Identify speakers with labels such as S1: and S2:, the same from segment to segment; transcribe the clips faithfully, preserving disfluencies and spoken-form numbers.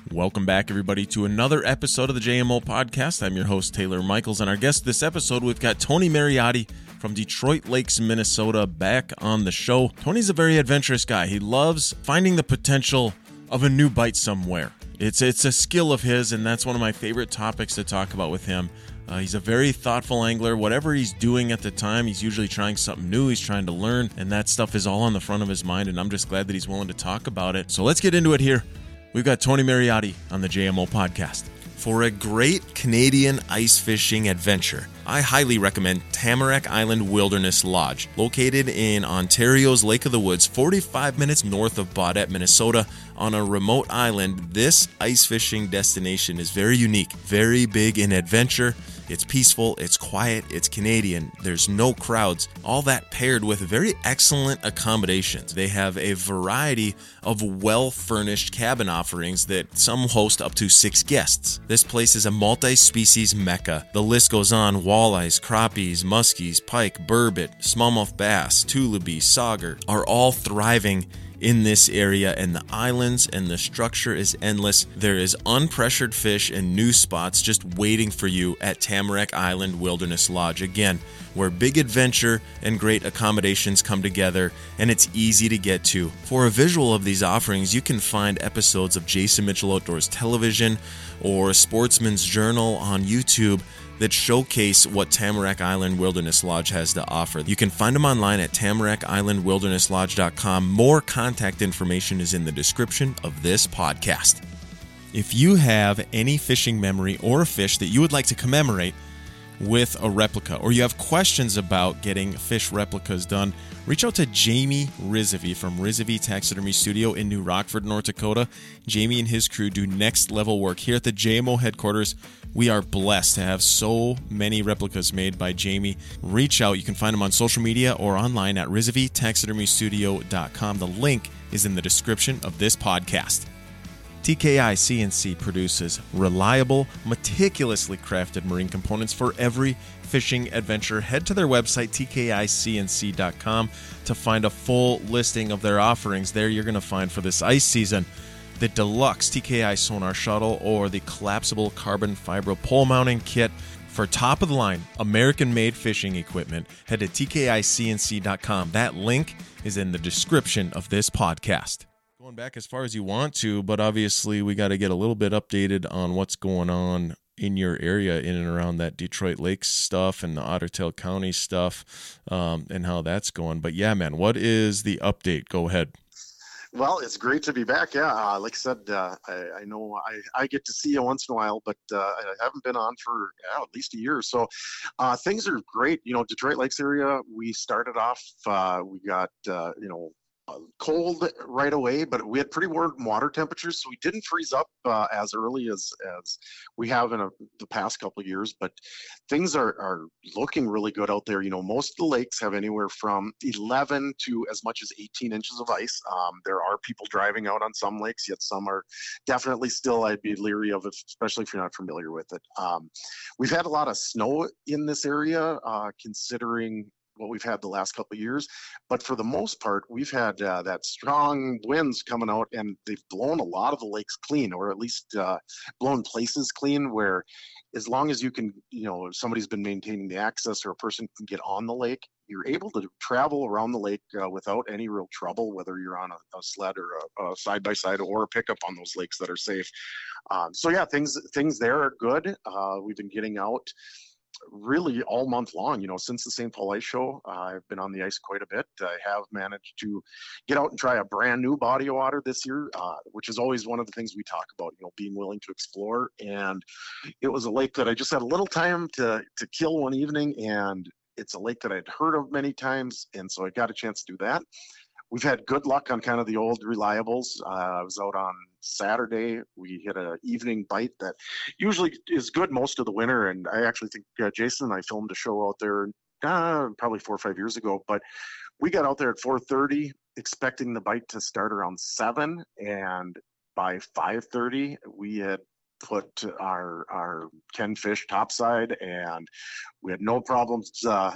S1: Welcome back, everybody, to another episode of the J M O Podcast. I'm your host, Taylor Michaels, and our guest this episode, we've got Tony Mariotti from Detroit Lakes, Minnesota, back on the show. Tony's a very adventurous guy. He loves finding the potential of a new bite somewhere. It's, it's a skill of his, and that's one of my favorite topics to talk about with him. Uh, he's a very thoughtful angler. Whatever he's doing at the time, he's usually trying something new. He's trying to learn, and that stuff is all on the front of his mind, and I'm just glad that he's willing to talk about it. So let's get into it here. We've got Tony Mariotti on the J M O Podcast. For a great Canadian ice fishing adventure, I highly recommend Tamarack Island Wilderness Lodge. Located in Ontario's Lake of the Woods, forty-five minutes north of Baudette, Minnesota, on a remote island, this ice fishing destination is very unique, very big in adventure. It's peaceful, it's quiet, it's Canadian, there's no crowds, all that paired with very excellent accommodations. They have a variety of well-furnished cabin offerings that some host up to six guests. This place is a multi-species mecca. The list goes on: walleyes, crappies, muskies, pike, burbot, smallmouth bass, tulubi, sauger are all thriving in this area, and the islands and the structure is endless. There is unpressured fish and new spots just waiting for you at Tamarack Island Wilderness Lodge. Again, where big adventure and great accommodations come together, and it's easy to get to. For a visual of these offerings, you can find episodes of Jason Mitchell Outdoors Television or Sportsman's Journal on YouTube that showcase what Tamarack Island Wilderness Lodge has to offer. You can find them online at tamarack island wilderness lodge dot com. More contact information is in the description of this podcast. If you have any fishing memory or a fish that you would like to commemorate with a replica, or you have questions about getting fish replicas done, reach out to Jamie Rizavy from Rizavy Taxidermy Studio in New Rockford, North Dakota. Jamie and his crew do next level work here at the J M O headquarters. We are blessed to have so many replicas made by Jamie. Reach out. You can find him on social media or online at rizavy taxidermy studio dot com. The link is in the description of this podcast. T K I C N C produces reliable, meticulously crafted marine components for every fishing adventure. Head to their website, T K I C N C dot com, to find a full listing of their offerings. There you're going to find for this ice season the deluxe T K I sonar shuttle or the collapsible carbon fiber pole mounting kit. For top-of-the-line, American-made fishing equipment, head to T K I C N C dot com. That link is in the description of this podcast. Going back as far as you want to, but obviously we got to get a little bit updated on what's going on in your area in and around that Detroit Lakes stuff and the Otter Tail County stuff, um, and how that's going. But yeah, man, what is the update? Go ahead.
S2: Well, it's great to be back. Yeah, uh, like I said, uh, I, I know I, I get to see you once in a while, but uh, I haven't been on for yeah, at least a year. So uh, things are great. You know, Detroit Lakes area, we started off, uh, we got, uh, you know, cold right away, but we had pretty warm water temperatures, so we didn't freeze up uh, as early as as we have in a, the past couple of years. But things are are looking really good out there. You know, most of the lakes have anywhere from eleven to as much as eighteen inches of ice. Um, there are people driving out on some lakes, yet some are definitely still, I'd be leery of it, especially if you're not familiar with it. Um, we've had a lot of snow in this area, uh, considering what we've had the last couple of years, but for the most part, we've had uh, that strong winds coming out, and they've blown a lot of the lakes clean, or at least uh, blown places clean, where as long as you can, you know, if somebody's been maintaining the access or a person can get on the lake, you're able to travel around the lake uh, without any real trouble, whether you're on a, a sled or a, a side-by-side or a pickup on those lakes that are safe. Um, so yeah, things things there are good. Uh, we've been getting out really all month long, you know, since the Saint Paul Ice Show. uh, I've been on the ice quite a bit. I have managed to get out and try a brand new body of water this year, uh, which is always one of the things we talk about, you know, being willing to explore. And it was a lake that I just had a little time to to kill one evening, and it's a lake that I'd heard of many times, and so I got a chance to do that. We've had good luck on kind of the old reliables. Uh, I was out on Saturday. We hit an evening bite that usually is good most of the winter. And I actually think uh, Jason and I filmed a show out there uh, probably four or five years ago. But we got out there at four thirty, expecting the bite to start around seven. And by five thirty, we had put our our ten fish topside, and we had no problems uh,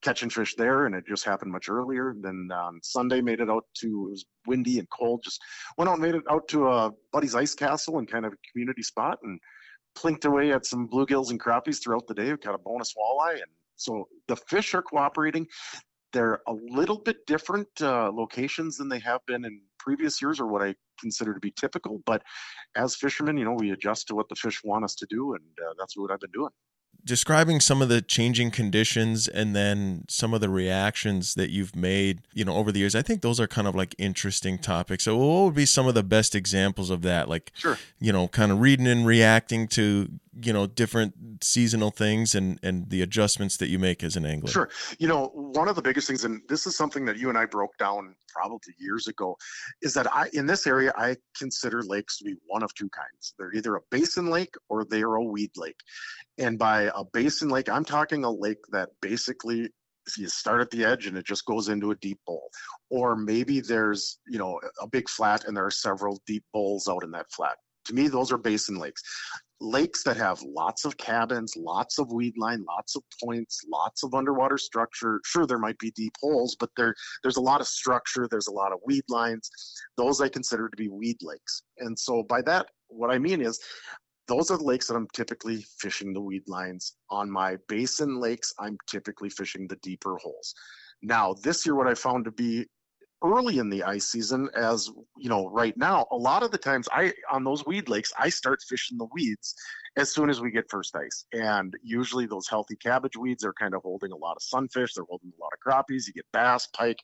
S2: catching fish there, and it just happened much earlier. Then on Sunday, made it out to, it was windy and cold, just went out and made it out to a buddy's ice castle and kind of a community spot, and plinked away at some bluegills and crappies throughout the day. We got a bonus walleye. And so the fish are cooperating. They're a little bit different uh, locations than they have been in previous years, or what I consider to be typical. But as fishermen, you know, we adjust to what the fish want us to do, and uh, that's what I've been doing.
S1: Describing some of the changing conditions and then some of the reactions that you've made, you know, over the years, I think those are kind of like interesting topics. So what would be some of the best examples of that? Like,
S2: sure.
S1: you know, kind of reading and reacting to, you know, different seasonal things and, and the adjustments that you make as an angler.
S2: Sure. You know, one of the biggest things, and this is something that you and I broke down probably years ago, is that I, in this area, I consider lakes to be one of two kinds. They're either a basin lake or they're a weed lake. And by a basin lake, I'm talking a lake that basically you start at the edge and it just goes into a deep bowl. Or maybe there's, you know, a big flat and there are several deep bowls out in that flat. To me, those are basin lakes. Lakes that have lots of cabins, lots of weed line, lots of points, lots of underwater structure. Sure, there might be deep holes, but there there's a lot of structure. There's a lot of weed lines. Those I consider to be weed lakes. And so by that, what I mean is, those are the lakes that I'm typically fishing the weed lines. On my basin lakes, I'm typically fishing the deeper holes. Now, this year, what I found to be early in the ice season, as you know, right now, a lot of the times I, on those weed lakes, I start fishing the weeds as soon as we get first ice. And usually those healthy cabbage weeds are kind of holding a lot of sunfish. They're holding a lot of crappies. You get bass, pike.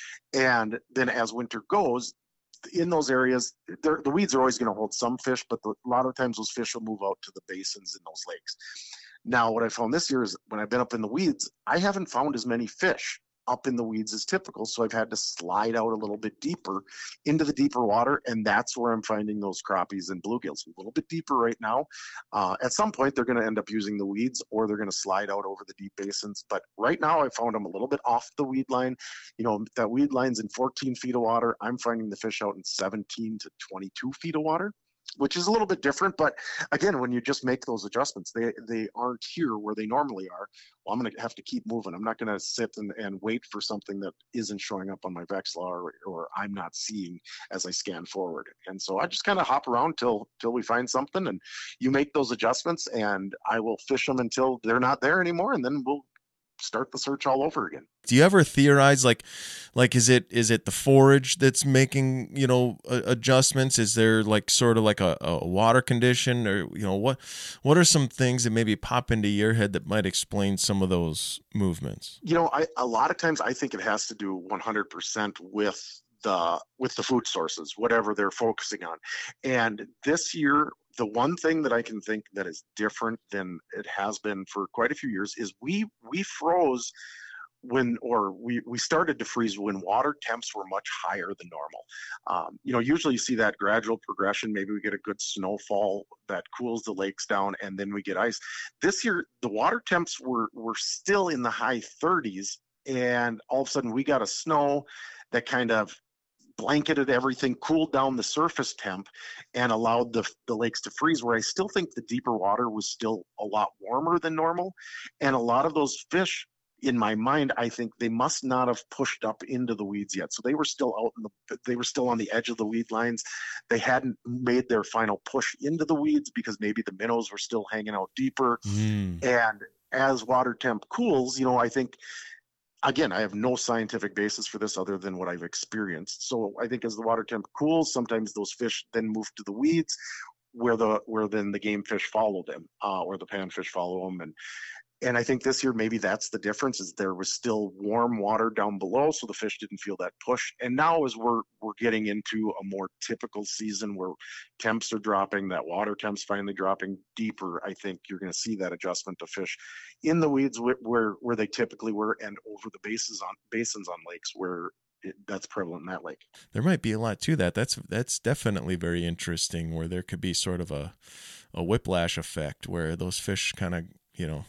S2: And then as winter goes, in those areas, the weeds are always going to hold some fish, but the, a lot of times those fish will move out to the basins in those lakes. Now, what I found this year is when I've been up in the weeds, I haven't found as many fish up in the weeds as typical, so I've had to slide out a little bit deeper into the deeper water, and that's where I'm finding those crappies and bluegills. A little bit deeper right now. Uh, at some point, they're going to end up using the weeds, or they're going to slide out over the deep basins. But right now, I found them a little bit off the weed line. You know, that weed line's in fourteen feet of water. I'm finding the fish out in seventeen to twenty-two feet of water, which is a little bit different. But again, when you just make those adjustments, they they aren't here where they normally are. Well, I'm going to have to keep moving. I'm not going to sit and, and wait for something that isn't showing up on my Vexilla or, or I'm not seeing as I scan forward. And so I just kind of hop around till till we find something, and you make those adjustments, and I will fish them until they're not there anymore, and then we'll start the search all over again.
S1: Do you ever theorize, like, like is it is it the forage that's making, you know, uh, adjustments? Is there like sort of like a, a water condition, or, you know, what what are some things that maybe pop into your head that might explain some of those movements?
S2: You know, I a lot of times I think it has to do one hundred percent with the with the food sources, whatever they're focusing on. And this year, the one thing that I can think that is different than it has been for quite a few years is we we froze when, or we, we started to freeze when water temps were much higher than normal. Um, you know, usually you see that gradual progression. Maybe we get a good snowfall that cools the lakes down, and then we get ice. This year, the water temps were, were still in the high thirties, and all of a sudden we got a snow that kind of blanketed everything, cooled down the surface temp, and allowed the, the lakes to freeze, where I still think the deeper water was still a lot warmer than normal. And a lot of those fish, in my mind, I think they must not have pushed up into the weeds yet. So they were still out in the, they were still on the edge of the weed lines. They hadn't made their final push into the weeds because maybe the minnows were still hanging out deeper. Mm. And as water temp cools, you know, I think, again, I have no scientific basis for this other than what I've experienced. So I think as the water temp cools, sometimes those fish then move to the weeds, where the where then the game fish follow them, uh, or the panfish follow them. And and I think this year maybe that's the difference, is there was still warm water down below, so the fish didn't feel that push. And now as we're we're getting into a more typical season where temps are dropping, that water temps finally dropping deeper, I think you're going to see that adjustment to fish in the weeds where where they typically were, and over the bases on basins on lakes where it, that's prevalent in that lake.
S1: There might be a lot to that. That's that's definitely very interesting, where there could be sort of a a whiplash effect where those fish kind of, you know,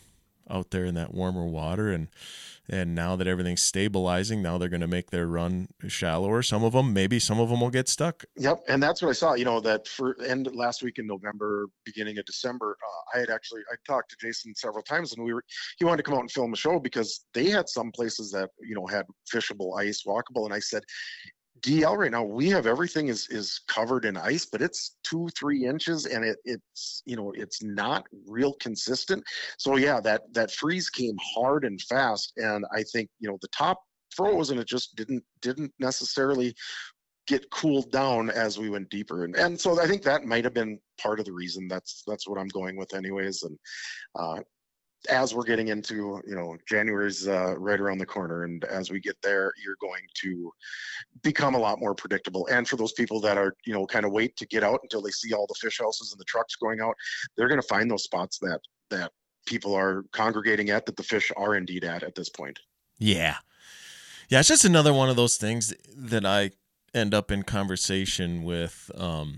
S1: out there in that warmer water. And and now that everything's stabilizing, now they're going to make their run shallower. Some of them, maybe some of them will get stuck.
S2: Yep, and that's what I saw. You know, that for end last week in November, beginning of December, uh, I had actually I talked to Jason several times, and we were he wanted to come out and film a show because they had some places that you know had fishable ice, walkable, and I said, D L right now, we have everything is is covered in ice, but it's two, three inches, and it it's you know it's not real consistent. So yeah, that that freeze came hard and fast, and I think you know the top froze, and it just didn't didn't necessarily get cooled down as we went deeper, and and so I think that might have been part of the reason. That's that's what I'm going with, anyways, and. Uh, as we're getting into, you know, January's uh, right around the corner. And as we get there, you're going to become a lot more predictable. And for those people that are, you know, kind of wait to get out until they see all the fish houses and the trucks going out, they're going to find those spots that, that people are congregating at, that the fish are indeed at at this point.
S1: Yeah. Yeah. It's just another one of those things that I end up in conversation with, um,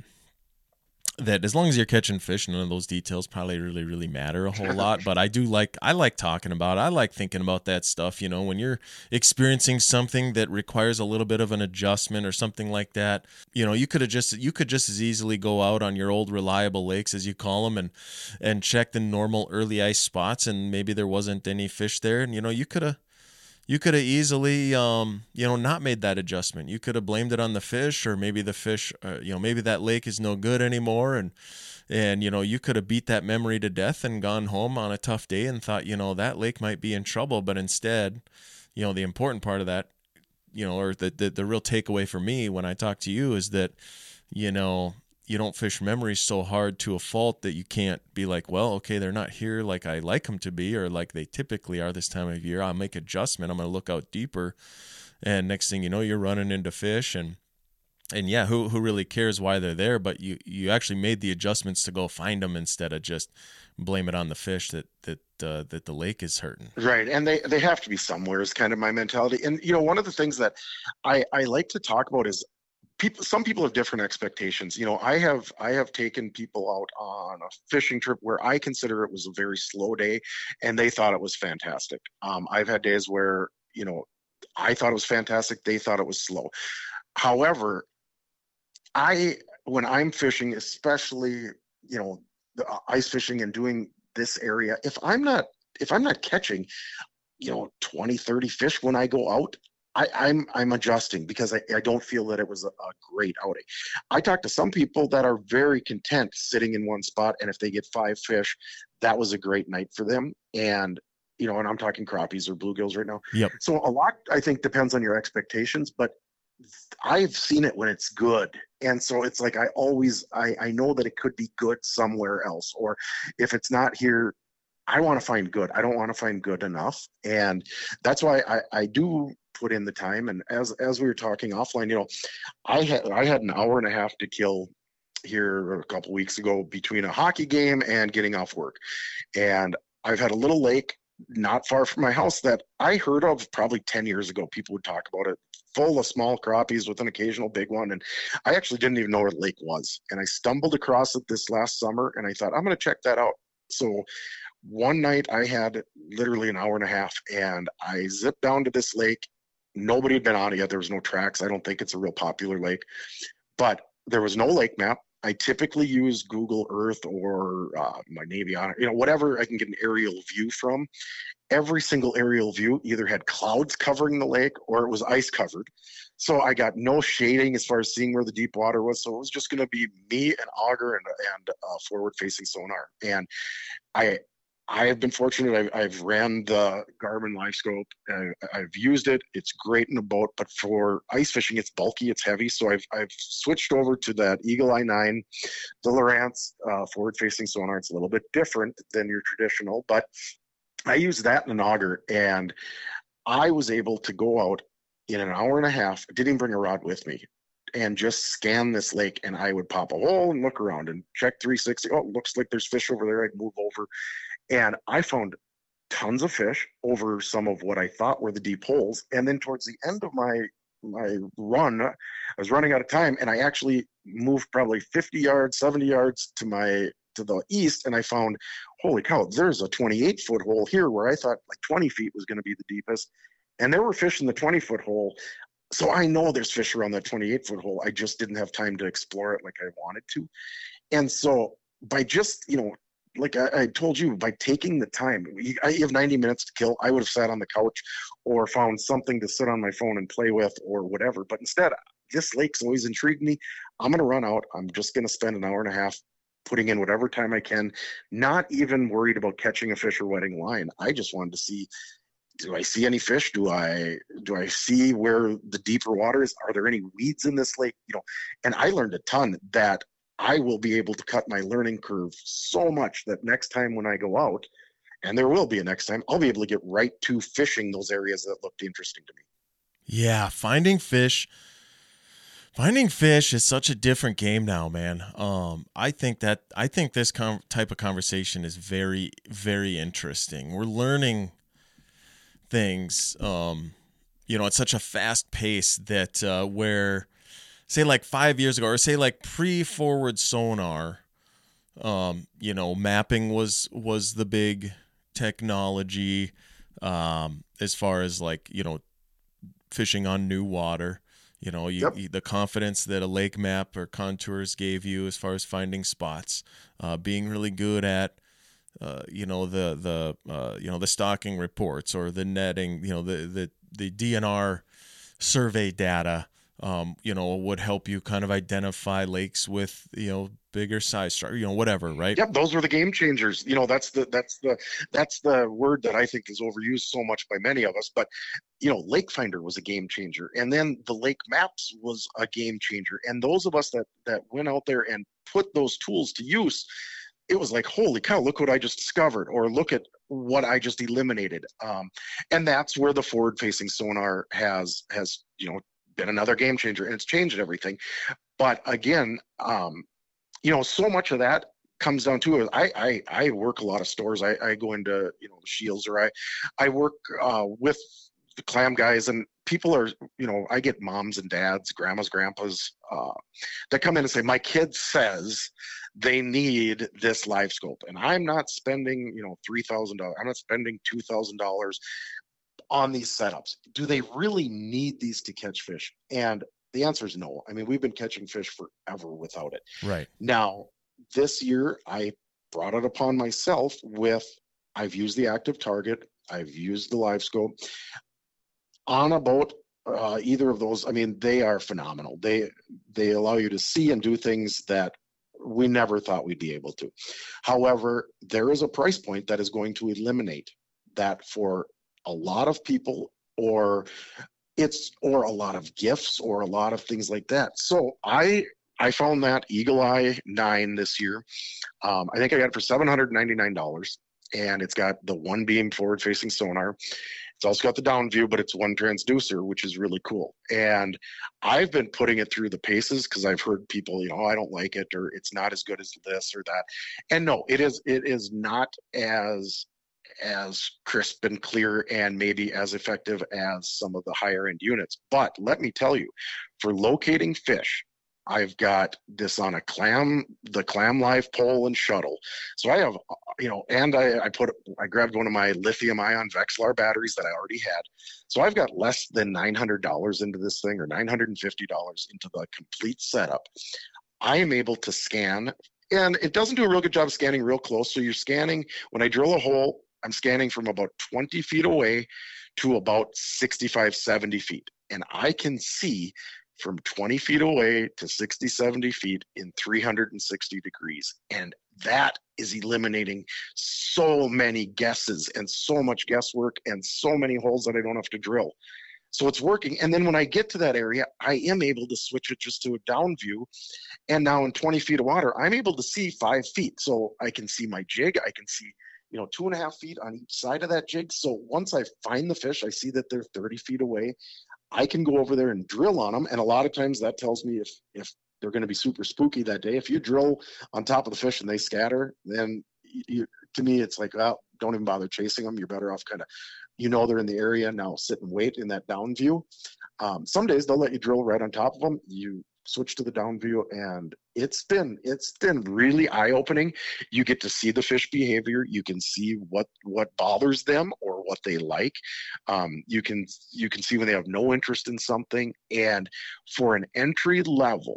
S1: that as long as you're catching fish, none of those details probably really, really matter a whole lot. But I do like, I like talking about it. I like thinking about that stuff. You know, when you're experiencing something that requires a little bit of an adjustment or something like that, you know, you could have just, you could just as easily go out on your old reliable lakes, as you call them, and, and check the normal early ice spots. And maybe there wasn't any fish there. And, you know, you could have, You could have easily, um, you know, not made that adjustment. You could have blamed it on the fish, or maybe the fish, uh, you know, maybe that lake is no good anymore. And, and, you know, you could have beat that memory to death and gone home on a tough day and thought, you know, that lake might be in trouble. But instead, you know, the important part of that, you know, or the, the, the real takeaway for me when I talk to you is that, you know, you don't fish memories so hard to a fault that you can't be like, well, okay, they're not here like I like them to be, or like they typically are this time of year. I'll make adjustment. I'm going to look out deeper. And next thing you know, you're running into fish, and, and yeah, who, who really cares why they're there? But you, you actually made the adjustments to go find them instead of just blame it on the fish that, that, uh, that the lake is hurting.
S2: Right. And they, they have to be somewhere is kind of my mentality. And, you know, one of the things that I, I like to talk about is, people, some people have different expectations. You know, I have I have taken people out on a fishing trip where I consider it was a very slow day, and they thought it was fantastic. Um, I've had days where, you know, I thought it was fantastic. They thought it was slow. However, I when I'm fishing, especially, you know, the ice fishing and doing this area, if I'm not if I'm not catching, you know, twenty, thirty fish when I go out, I, I'm I'm adjusting because I, I don't feel that it was a, a great outing. I talked to some people that are very content sitting in one spot, and if they get five fish, that was a great night for them. And, you know, and I'm talking crappies or bluegills right now.
S1: Yep.
S2: So a lot, I think, depends on your expectations, but I've seen it when it's good. And so it's like, I always, I, I know that it could be good somewhere else, or if it's not here, I want to find good. I don't want to find good enough. And that's why I, I do put in the time. And as, as we were talking offline, you know, I had, I had an hour and a half to kill here a couple weeks ago between a hockey game and getting off work. And I've had a little lake not far from my house that I heard of probably ten years ago. People would talk about it, full of small crappies with an occasional big one. And I actually didn't even know where the lake was. And I stumbled across it this last summer, and I thought, I'm going to check that out. So one night I had literally an hour and a half, and I zipped down to this lake. Nobody had been on it yet. There was no tracks. I don't think it's a real popular lake, but there was no lake map. I typically use Google Earth or uh, my Navy on it, you know, whatever I can get an aerial view from. Every single aerial view either had clouds covering the lake or it was ice covered. So I got no shading as far as seeing where the deep water was. So it was just going to be me, an auger, and, and uh, forward-facing sonar. And I I have been fortunate. I've, I've ran the Garmin LiveScope. Uh, I've used it. It's great in a boat, but for ice fishing, it's bulky, it's heavy. So I've I've switched over to that Eagle Eye nine, the Lowrance uh, forward-facing sonar. It's a little bit different than your traditional, but I use that in an auger, and I was able to go out in an hour and a half. I didn't even bring a rod with me, and just scan this lake. And I would pop a hole and look around and check three sixty. Oh, looks like there's fish over there. I'd move over. And I found tons of fish over some of what I thought were the deep holes. And then towards the end of my my run, I was running out of time, and I actually moved probably fifty yards, seventy yards to my to the east and I found, holy cow, there's a twenty-eight foot hole here where I thought like twenty feet was going to be the deepest. And there were fish in the twenty foot hole. So I know there's fish around that twenty-eight foot hole. I just didn't have time to explore it like I wanted to. And so by just, you know, like I, I told you, by taking the time, you, I, you have ninety minutes to kill. I would have sat on the couch or found something to sit on my phone and play with or whatever. But instead, this lake's always intrigued me. I'm going to run out. I'm just going to spend an hour and a half putting in whatever time I can, not even worried about catching a fish or wetting line. I just wanted to see, do I see any fish? Do I do I see where the deeper water is? Are there any weeds in this lake? You know, and I learned a ton that I will be able to cut my learning curve so much that next time when I go out, and there will be a next time, I'll be able to get right to fishing those areas that looked interesting to me.
S1: Yeah, finding fish. Finding fish is such a different game now, man. Um, I think that I think this com- type of conversation is very, very interesting. We're learning things, um, you know, at such a fast pace that uh, where, say, like five years ago, or say like pre-forward sonar, um, you know, mapping was was the big technology um, as far as like, you know, fishing on new water. You know, you,
S2: Yep.
S1: you, the confidence that a lake map or contours gave you as far as finding spots, uh, being really good at, uh, you know, the the uh, you know the stocking reports or the netting, you know, the the the D N R survey data, um, you know, would help you kind of identify lakes with, you know, bigger size, you know, whatever, right?
S2: Yep, those were the game changers. You know, that's the that's the that's the word that I think is overused so much by many of us. But you know, Lake Finder was a game changer, and then the Lake Maps was a game changer. And those of us that that went out there and put those tools to use, it was like, holy cow, look what I just discovered, or look at what I just eliminated. Um, and that's where the forward-facing sonar has has you know been another game changer, and it's changed everything. But again, um, you know, so much of that comes down to it. I, I, I work a lot of stores. I, I go into, you know, Shields, or I, I work uh, with the clam guys, and people are, you know, I get moms and dads, grandmas, grandpas uh, that come in and say, my kid says they need this live scope, and I'm not spending, you know, three thousand dollars. I'm not spending two thousand dollars on these setups. Do they really need these to catch fish? And the answer is no. I mean, we've been catching fish forever without it.
S1: Right.
S2: Now, this year, I brought it upon myself with, I've used the active target, I've used the live scope on a boat. Uh, either of those, I mean, they are phenomenal. They they allow you to see and do things that we never thought we'd be able to. However, there is a price point that is going to eliminate that for a lot of people, or it's or a lot of gifts, or a lot of things like that. So I I found that Eagle Eye nine this year. Um, I think I got it for seven hundred ninety-nine dollars, and it's got the one beam forward facing sonar. It's also got the down view, but it's one transducer, which is really cool. And I've been putting it through the paces because I've heard people, you know, oh, I don't like it, or it's not as good as this or that. And no, it is it is not as as crisp and clear and maybe as effective as some of the higher end units. But let me tell you, for locating fish, I've got this on a clam, the Clam Live pole and shuttle. So I have, you know, and I, I put, I grabbed one of my lithium ion Vexilar batteries that I already had. So I've got less than nine hundred dollars into this thing, or nine hundred fifty dollars into the complete setup. I am able to scan, and it doesn't do a real good job of scanning real close. So you're scanning, when I drill a hole, I'm scanning from about twenty feet away to about sixty-five, seventy feet. And I can see from twenty feet away to sixty, seventy feet in three hundred sixty degrees. And that is eliminating so many guesses and so much guesswork and so many holes that I don't have to drill. So it's working. And then when I get to that area, I am able to switch it just to a down view. And now in twenty feet of water, I'm able to see five feet. So I can see my jig. I can see, you know, two and a half feet on each side of that jig. So once I find the fish, I see that they're thirty feet away. I can go over there and drill on them. And a lot of times that tells me if, if they're going to be super spooky that day. If you drill on top of the fish and they scatter, then you, to me, it's like, well, don't even bother chasing them. You're better off kind of, you know, they're in the area now, sit and wait in that down view. Um, some days they'll let you drill right on top of them. You switch to the down view, and it's been it's been really eye-opening. You get to see the fish behavior. You can see what what bothers them or what they like. Um, you can you can see when they have no interest in something. And for an entry level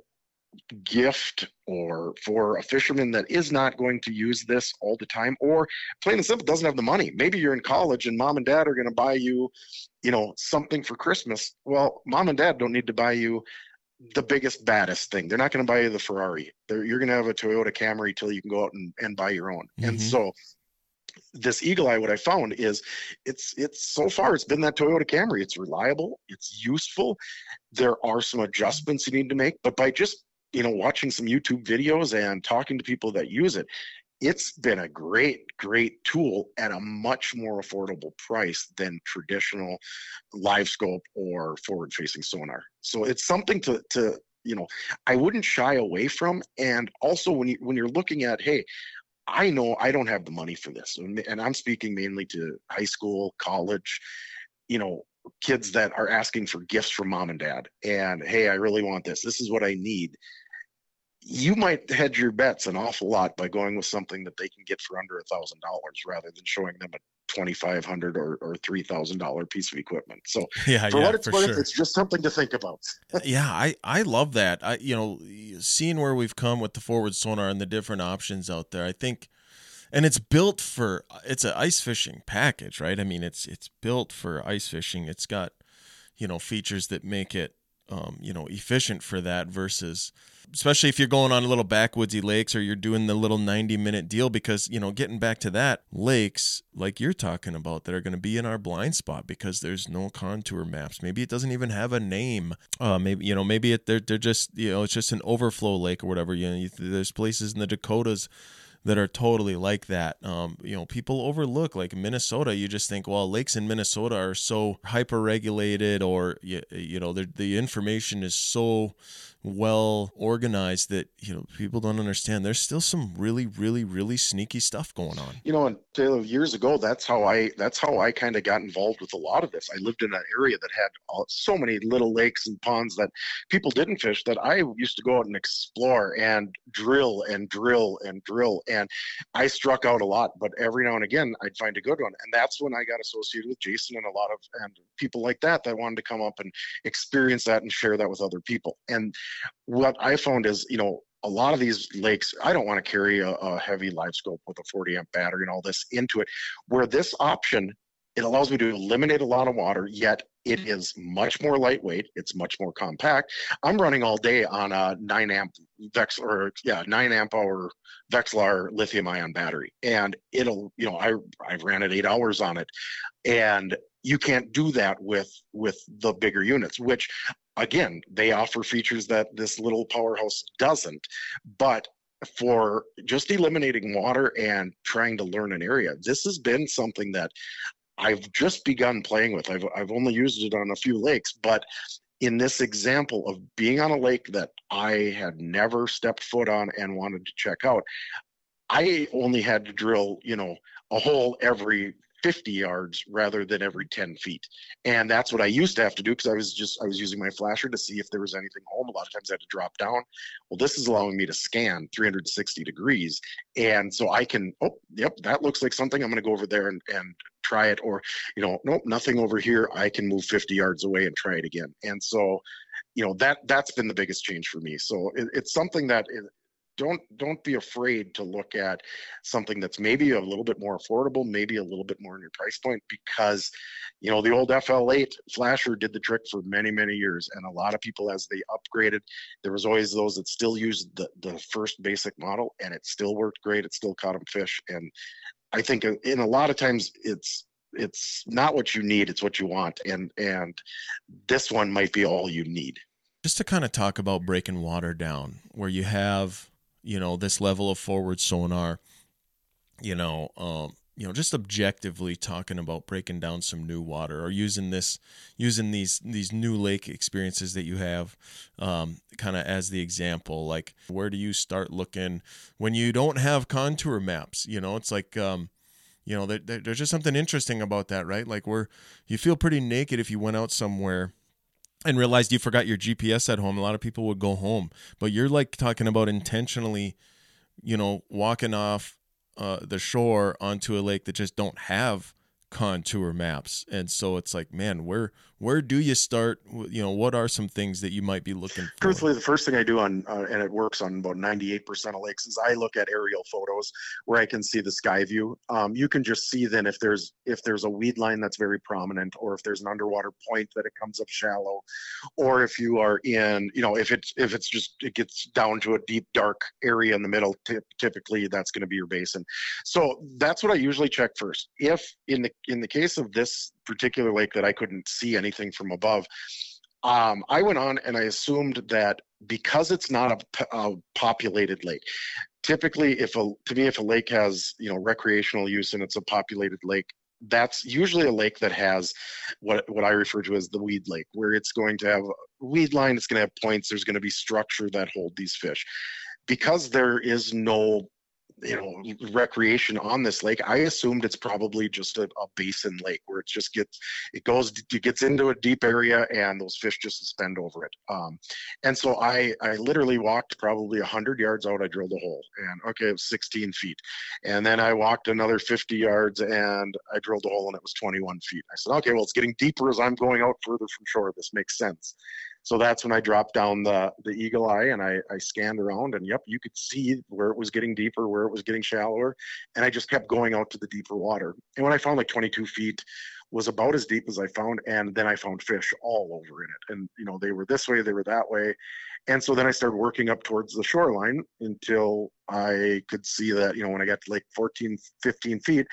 S2: gift, or for a fisherman that is not going to use this all the time, or plain and simple doesn't have the money. Maybe you're in college and mom and dad are going to buy you, you know, something for Christmas. Well, mom and dad don't need to buy you the biggest, baddest thing. They're not going to buy you the Ferrari. They're, you're going to have a Toyota Camry till you can go out and, and buy your own. Mm-hmm. And so this Eagle Eye, what I found is it's it's so far it's been that Toyota Camry. It's reliable, it's useful. There are some adjustments you need to make, but by just, you know, watching some YouTube videos and talking to people that use it, it's been a great, great tool at a much more affordable price than traditional live scope or forward facing sonar. So it's something to, to, you know, I wouldn't shy away from. And also when you, when you're looking at, hey, I know I don't have the money for this. And I'm speaking mainly to high school, college, you know, kids that are asking for gifts from mom and dad. And, hey, I really want this. This is what I need. You might hedge your bets an awful lot by going with something that they can get for under a thousand dollars rather than showing them a twenty-five hundred or, or three thousand dollar piece of equipment. So
S1: yeah,
S2: for
S1: yeah,
S2: what it's worth,
S1: sure.
S2: It's just something to think about.
S1: yeah, I, I love that. I, you know, seeing where we've come with the forward sonar and the different options out there, I think, and it's built for, it's an ice fishing package, right? I mean, it's, it's built for ice fishing. It's got, you know, features that make it, um, you know, efficient for that versus, especially if you're going on little backwoodsy lakes or you're doing the little ninety minute deal, because, you know, getting back to that, lakes like you're talking about that are going to be in our blind spot because there's no contour maps. Maybe it doesn't even have a name. Uh, maybe, you know, maybe it, they're, they're just, you know, it's just an overflow lake or whatever. You know, you, there's places in the Dakotas that are totally like that. Um, you know, people overlook, like Minnesota, you just think, well, lakes in Minnesota are so hyper regulated, or, you, you know, the information is so well organized that, you know, people don't understand. There's still some really, really, really sneaky stuff going on.
S2: You know, and Taylor, years ago, that's how I, that's how I kind of got involved with a lot of this. I lived in an area that had all, so many little lakes and ponds that people didn't fish, that I used to go out and explore and drill and drill and drill. And I struck out a lot, but every now and again, I'd find a good one. And that's when I got associated with Jason and a lot of and people like that that wanted to come up and experience that and share that with other people. And what I found is, you know, a lot of these lakes, I don't want to carry a, a heavy live scope with a forty amp battery and all this into it, where this option, it allows me to eliminate a lot of water, yet it is much more lightweight. It's much more compact. I'm running all day on a nine amp Vex or yeah, nine amp hour Vexilar lithium ion battery. And it'll, you know, I, I've ran it eight hours on it, and you can't do that with, with the bigger units, which again, they offer features that this little powerhouse doesn't. But for just eliminating water and trying to learn an area, this has been something that I've just begun playing with. I've I've only used it on a few lakes, but in this example of being on a lake that I had never stepped foot on and wanted to check out, I only had to drill, you know, a hole every fifty yards rather than every ten feet. And that's what I used to have to do, because I was just, I was using my flasher to see if there was anything home. A lot of times I had to drop down. Well, this is allowing me to scan three hundred sixty degrees. And so I can, oh, yep, that looks like something. I'm going to go over there and, and try it. Or, you know, nope, nothing over here. I can move fifty yards away and try it again. And so, you know, that, that's been the biggest change for me. So it, it's something that is, Don't don't be afraid to look at something that's maybe a little bit more affordable, maybe a little bit more in your price point, because, you know, the old F L eight flasher did the trick for many, many years. And a lot of people, as they upgraded, there was always those that still used the, the first basic model, and it still worked great. It still caught them fish. And I think in a lot of times it's it's not what you need, it's what you want. And and this one might be all you need.
S1: Just to kind of talk about breaking water down, where you have, you know, this level of forward sonar, you know, um, you know, just objectively talking about breaking down some new water, or using this, using these, these new lake experiences that you have, um, kind of as the example. Like, where do you start looking when you don't have contour maps? You know, it's like, um, you know, there, there, there's just something interesting about that, right? Like, where you feel pretty naked if you went out somewhere and realized you forgot your G P S at home, a lot of people would go home. But you're like talking about intentionally, you know, walking off uh, the shore onto a lake that just don't have contour maps. And so it's like, man, where where do you start? You know, what are some things that you might be looking for?
S2: Truthfully, the first thing I do on, uh, and it works on about ninety-eight percent of lakes, is I look at aerial photos where I can see the sky view. Um, you can just see then if there's if there's a weed line that's very prominent, or if there's an underwater point that it comes up shallow, or if you are in, you know, if it's if it's just it gets down to a deep dark area in the middle, t- typically that's going to be your basin. So that's what I usually check first. If in the in the case of this particular lake that I couldn't see anything from above, um, I went on and I assumed that because it's not a, a populated lake, typically if a to me if a lake has, you know, recreational use and it's a populated lake, that's usually a lake that has what what I refer to as the weed lake, where it's going to have a weed line, it's going to have points, there's going to be structure that hold these fish. Because there is no, you know, recreation on this lake, I assumed it's probably just a, a basin lake where it just gets, it goes, it gets into a deep area and those fish just suspend over it. Um, and so I, I literally walked probably a hundred yards out. I drilled a hole, and okay, it was sixteen feet. And then I walked another fifty yards and I drilled a hole and it was twenty-one feet. I said, okay, well, it's getting deeper as I'm going out further from shore. This makes sense. So that's when I dropped down the, the eagle eye and I, I scanned around, and yep, you could see where it was getting deeper, where it was getting shallower. And I just kept going out to the deeper water. And when I found like twenty-two feet was about as deep as I found. And then I found fish all over in it. And, you know, they were this way, they were that way. And so then I started working up towards the shoreline until I could see that, you know, when I got to like fourteen, fifteen feet,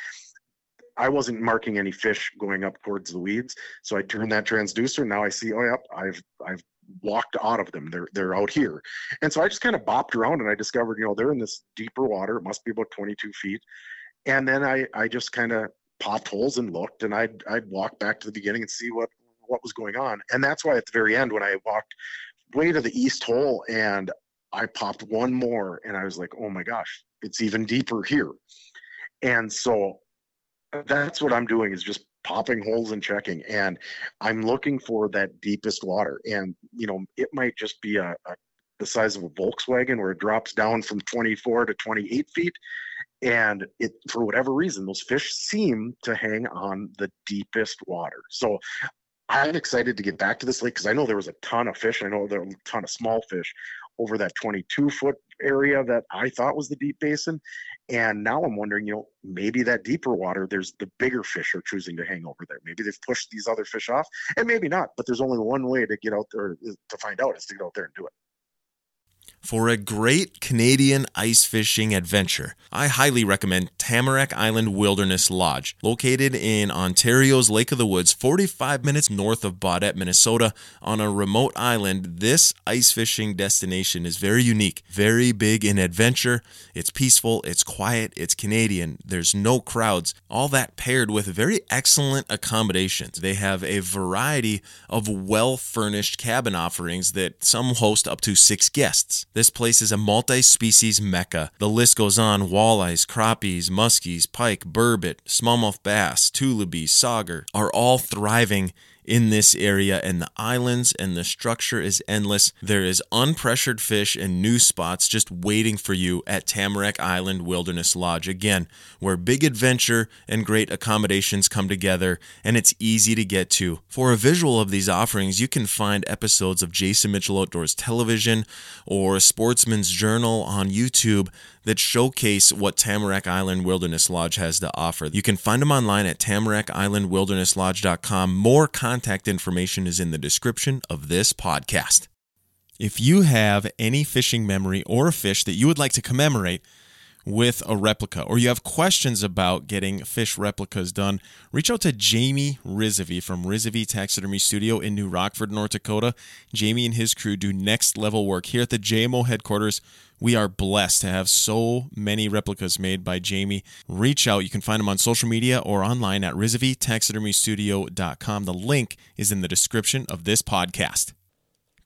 S2: I wasn't marking any fish going up towards the weeds. So I turned that transducer. Now I see, oh, yep, I've, I've walked out of them. They're, they're out here. And so I just kind of bopped around and I discovered, you know, they're in this deeper water. It must be about twenty-two feet. And then I, I just kind of popped holes and looked, and I'd, I'd walk back to the beginning and see what, what was going on. And that's why at the very end, when I walked way to the east hole and I popped one more, and I was like, oh my gosh, it's even deeper here. And so that's what I'm doing, is just popping holes and checking, and I'm looking for that deepest water. And you know, it might just be a, a the size of a Volkswagen, where it drops down from twenty-four to twenty-eight feet, and it, for whatever reason, those fish seem to hang on the deepest water. So I'm excited to get back to this lake, because I know there was a ton of fish. I know there were a ton of small fish over that twenty-two foot area that I thought was the deep basin. And now I'm wondering, you know, maybe that deeper water, there's the bigger fish are choosing to hang over there. Maybe they've pushed these other fish off, and maybe not, but there's only one way to get out there to find out, is to get out there and do it.
S1: For a great Canadian ice fishing adventure, I highly recommend Tamarack Island Wilderness Lodge. Located in Ontario's Lake of the Woods, forty-five minutes north of Baudette, Minnesota, on a remote island, this ice fishing destination is very unique, very big in adventure. It's peaceful, it's quiet, it's Canadian, there's no crowds, all that paired with very excellent accommodations. They have a variety of well-furnished cabin offerings that some host up to six guests. This place is a multi-species mecca. The list goes on. Walleyes, crappies, muskies, pike, burbot, smallmouth bass, tullibees, sauger are all thriving in this area, and the islands and the structure is endless. There is unpressured fish and new spots just waiting for you at Tamarack Island Wilderness Lodge. Again, where big adventure and great accommodations come together, and it's easy to get to. For a visual of these offerings, you can find episodes of Jason Mitchell Outdoors Television or Sportsman's Journal on YouTube that showcase what Tamarack Island Wilderness Lodge has to offer. You can find them online at tamarack island wilderness lodge dot com. More contact information is in the description of this podcast. If you have any fishing memory or a fish that you would like to commemorate with a replica, or you have questions about getting fish replicas done, reach out to Jamie Rizavy from Rizavy Taxidermy Studio in New Rockford, North Dakota. Jamie and his crew do next level work here at the J M O headquarters. We are blessed to have so many replicas made by Jamie. Reach out. You can find him on social media or online at rizavy taxidermy studio dot com. The link is in the description of this podcast.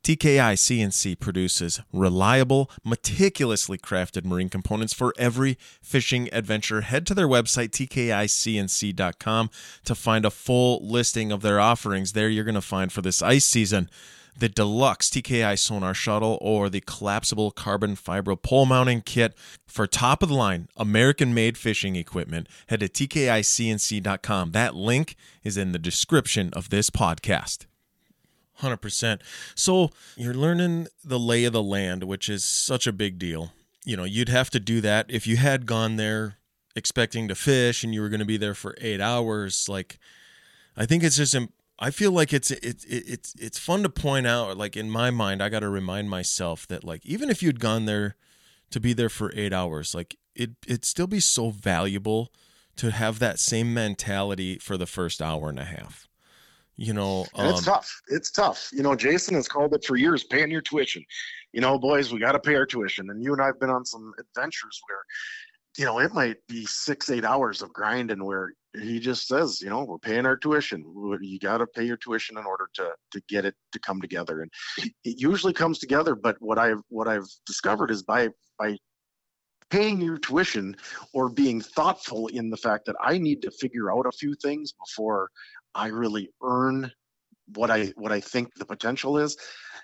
S1: T K I C N C produces reliable, meticulously crafted marine components for every fishing adventure. Head to their website, T K I C N C dot com, to find a full listing of their offerings. There you're going to find for this ice season the deluxe T K I sonar shuttle or the collapsible carbon fiber pole mounting kit. For top-of-the-line, American-made fishing equipment, head to T K I C N C dot com. That link is in the description of this podcast. one hundred percent. So you're learning the lay of the land, which is such a big deal. You know, you'd have to do that if you had gone there expecting to fish and you were going to be there for eight hours. Like, I think it's just, I feel like it's, it, it, it's, it's fun to point out, like in my mind, I got to remind myself that like, even if you'd gone there to be there for eight hours, like it, it'd still be so valuable to have that same mentality for the first hour and a half. You know,
S2: um, it's tough. It's tough. You know, Jason has called it for years, paying your tuition. You know, boys, we got to pay our tuition. And you and I have been on some adventures where, you know, it might be six, eight hours of grinding where he just says, you know, we're paying our tuition. You got to pay your tuition in order to to get it to come together. And it usually comes together. But what I've what I've discovered is by by paying your tuition or being thoughtful in the fact that I need to figure out a few things before I really earn what I what I think the potential is,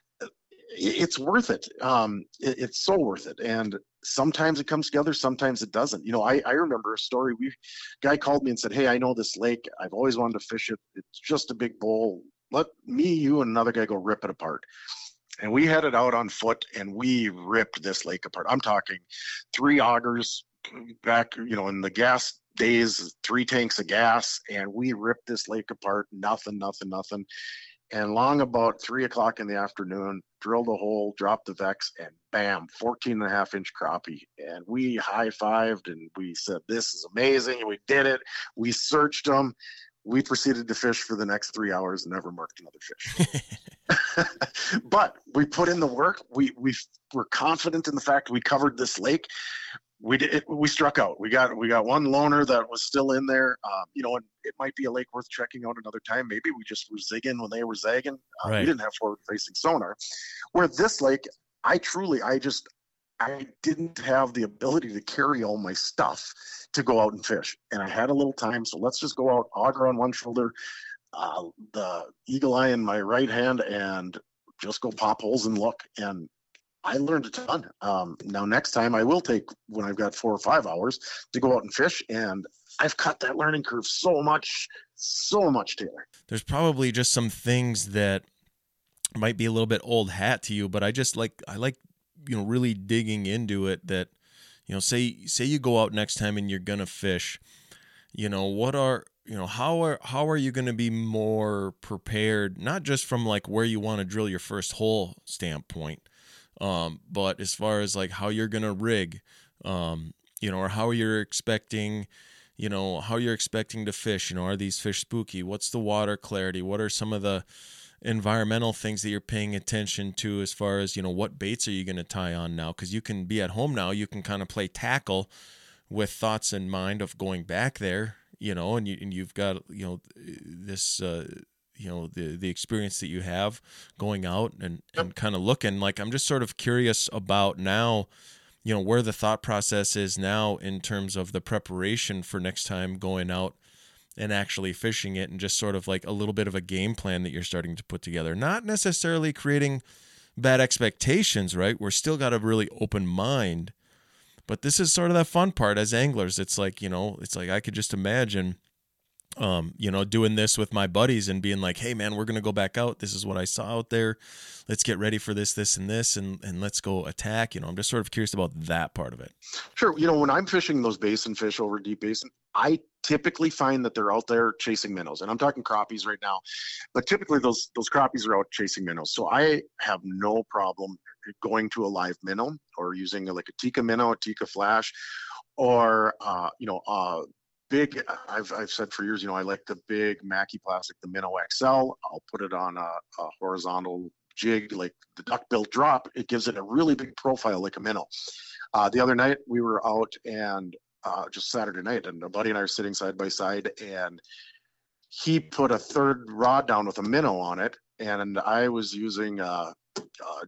S2: it's worth it. Um, it. It's so worth it. And sometimes it comes together, sometimes it doesn't. You know, I, I remember a story. We guy called me and said, "Hey, I know this lake. I've always wanted to fish it. It's just a big bowl. Let me, you, and another guy go rip it apart." And we headed out on foot and we ripped this lake apart. I'm talking three augers back, you know, in the gas days, three tanks of gas, and we ripped this lake apart. Nothing, nothing, nothing. And long about three o'clock in the afternoon, drilled a hole, dropped the Vex, and bam, fourteen and a half inch crappie. And we high-fived and we said, "This is amazing." We did it. We searched them. We proceeded to fish for the next three hours and never marked another fish. But we put in the work. We we were confident in the fact we covered this lake. We did. It, we struck out. We got we got one loner that was still in there. Um, you know, and it might be a lake worth checking out another time. Maybe we just were zigging when they were zagging. Uh,
S1: right.
S2: We didn't have forward-facing sonar. Where this lake, I truly, I just, I didn't have the ability to carry all my stuff to go out and fish, and I had a little time. So let's just go out, auger on one shoulder, uh, the eagle eye in my right hand, and just go pop holes and look. And I learned a ton. Um, now, next time I will take, when I've got four or five hours to go out and fish, and I've cut that learning curve so much, so much, Taylor.
S1: There's probably just some things that might be a little bit old hat to you, but I just like, I like, you know, really digging into it that, you know, say, say you go out next time and you're going to fish, you know, what are, you know, how are, how are you going to be more prepared, not just from like where you want to drill your first hole standpoint, Um, but as far as like how you're going to rig, um, you know, or how you're expecting, you know, how you're expecting to fish, you know, are these fish spooky? What's the water clarity? What are some of the environmental things that you're paying attention to as far as, you know, what baits are you going to tie on now? Cause you can be at home now, you can kind of play tackle with thoughts in mind of going back there, you know, and you, and you've got, you know, this, uh, you know, the, the experience that you have going out and, and kind of looking like, I'm just sort of curious about now, you know, where the thought process is now in terms of the preparation for next time going out and actually fishing it, and just sort of like a little bit of a game plan that you're starting to put together, not necessarily creating bad expectations, right? We're still got a really open mind, but this is sort of that fun part as anglers. It's like, you know, it's like, I could just imagine, Um, you know, doing this with my buddies and being like, "Hey man, we're going to go back out. This is what I saw out there. Let's get ready for this, this, and this, and, and let's go attack." You know, I'm just sort of curious about that part of it.
S2: Sure. You know, when I'm fishing those basin fish over deep basin, I typically find that they're out there chasing minnows, and I'm talking crappies right now, but typically those, those crappies are out chasing minnows. So I have no problem going to a live minnow or using like a Tika minnow, a Tika flash, or, uh, you know, uh, big, I've I've said for years, you know, I like the big Mackie plastic, the Minnow X L. I'll put it on a, a horizontal jig, like the duckbill drop. It gives it a really big profile, like a minnow. Uh, the other night we were out, and uh, just Saturday night, and a buddy and I are sitting side by side, and he put a third rod down with a minnow on it, and I was using uh, uh,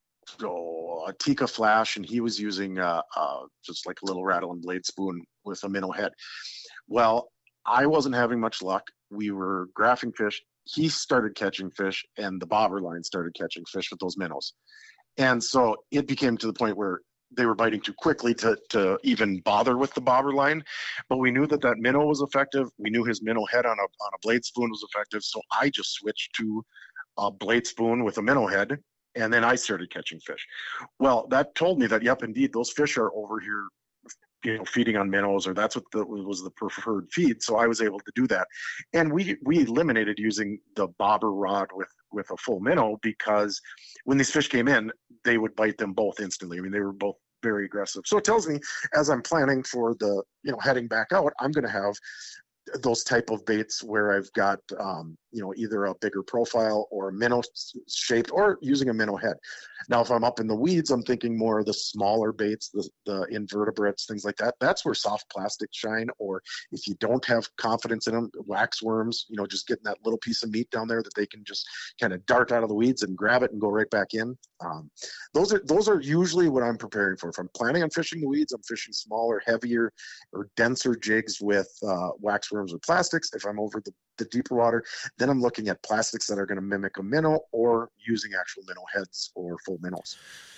S2: oh, a Tika Flash, and he was using uh, uh, just like a little rattle and blade spoon with a minnow head. Well, I wasn't having much luck. We were graphing fish. He started catching fish, and the bobber line started catching fish with those minnows. And so it became to the point where they were biting too quickly to, to even bother with the bobber line. But we knew that that minnow was effective. We knew his minnow head on a, on a blade spoon was effective. So I just switched to a blade spoon with a minnow head, and then I started catching fish. Well, that told me that, yep, indeed, those fish are over here, you know, feeding on minnows, or that's what the, was the preferred feed. So I was able to do that. And we, we eliminated using the bobber rod with, with a full minnow, because when these fish came in, they would bite them both instantly. I mean, they were both very aggressive. So it tells me, as I'm planning for the, you know, heading back out, I'm going to have those type of baits where I've got, um, you know, either a bigger profile or a minnow shaped, or using a minnow head. Now, if I'm up in the weeds, I'm thinking more of the smaller baits, the, the invertebrates, things like that. That's where soft plastics shine. Or if you don't have confidence in them, wax worms, you know, just getting that little piece of meat down there that they can just kind of dart out of the weeds and grab it and go right back in. Um, those are, those are usually what I'm preparing for. If I'm planning on fishing the weeds, I'm fishing smaller, heavier, or denser jigs with uh, wax worms or plastics. If I'm over the, the deeper water, then I'm looking at plastics that are going to mimic a minnow, or using actual minnow heads or full minnows.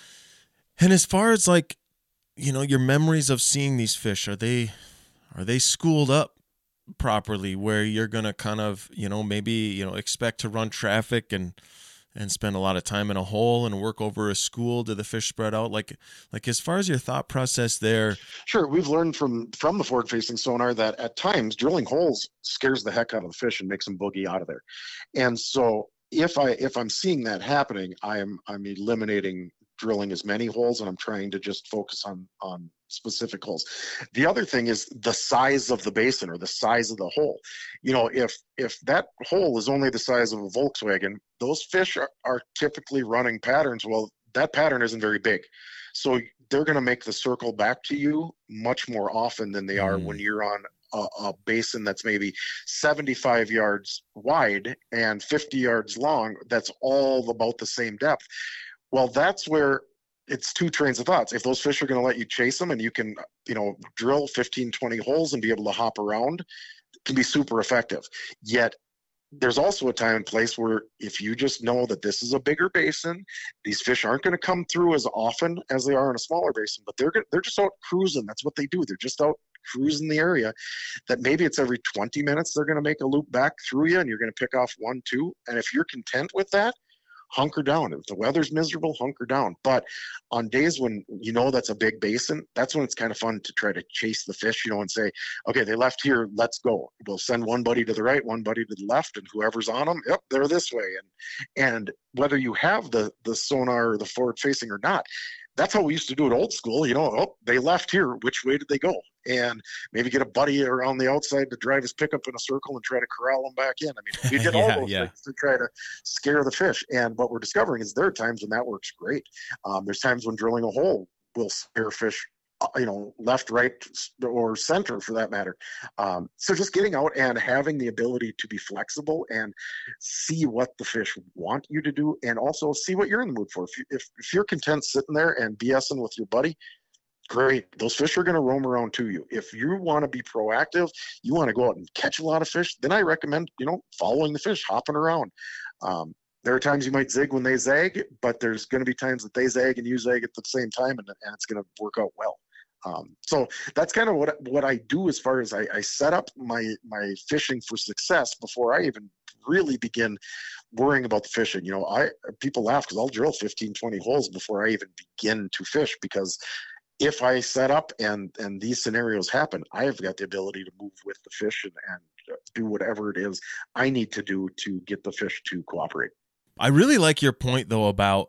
S1: And as far as, like, you know, your memories of seeing these fish, are they are they schooled up properly, where you're going to kind of, you know, maybe, you know, expect to run traffic and and spend a lot of time in a hole and work over a school? Do the fish spread out? Like, like as far as your thought process there?
S2: Sure. We've learned from, from the forward facing sonar that at times drilling holes scares the heck out of the fish and makes them boogie out of there. And so if I, if I'm seeing that happening, I'm, I'm eliminating drilling as many holes, and I'm trying to just focus on, on specific holes. The other thing is the size of the basin, or the size of the hole. You know, if if that hole is only the size of a Volkswagen, those fish are, are typically running patterns. Well, that pattern isn't very big. So they're going to make the circle back to you much more often than they are mm. when you're on a, a basin that's maybe seventy-five yards wide and fifty yards long. That's all about the same depth. Well, that's where it's two trains of thoughts. If those fish are going to let you chase them, and you can, you know, drill fifteen, twenty holes and be able to hop around, it can be super effective. Yet there's also a time and place where if you just know that this is a bigger basin, these fish aren't going to come through as often as they are in a smaller basin, but they're they're just out cruising. That's what they do. They're just out cruising the area. That maybe it's every twenty minutes they're going to make a loop back through you, and you're going to pick off one, two. And if you're content with that, hunker down. If the weather's miserable, hunker down. But on days when you know that's a big basin, that's when it's kind of fun to try to chase the fish, you know, and say, okay, they left here, let's go. We'll send one buddy to the right, one buddy to the left, and whoever's on them, yep, they're this way. And and whether you have the the sonar or the forward facing or not, that's how we used to do it old school. You know, oh, they left here, which way did they go? And maybe get a buddy around the outside to drive his pickup in a circle and try to corral them back in. I mean, we did
S1: yeah,
S2: all those
S1: yeah.
S2: things to try to scare the fish. And what we're discovering is there are times when that works great. Um, there's times when drilling a hole will scare fish, you know, left, right, or center for that matter. Um, so just getting out and having the ability to be flexible and see what the fish want you to do, and also see what you're in the mood for. If, you, if, if you're content sitting there and BSing with your buddy, great. Those fish are going to roam around to you. If you want to be proactive, you want to go out and catch a lot of fish, then I recommend, you know, following the fish, hopping around. Um, there are times you might zig when they zag, but there's going to be times that they zag and you zag at the same time, and, and it's going to work out well. Um, so that's kind of what what I do as far as I, I set up my my fishing for success before I even really begin worrying about the fishing. You know, I people laugh because I'll drill fifteen, twenty holes before I even begin to fish, because if I set up and and these scenarios happen, I have got the ability to move with the fish and, and do whatever it is I need to do to get the fish to cooperate.
S1: I really like your point though about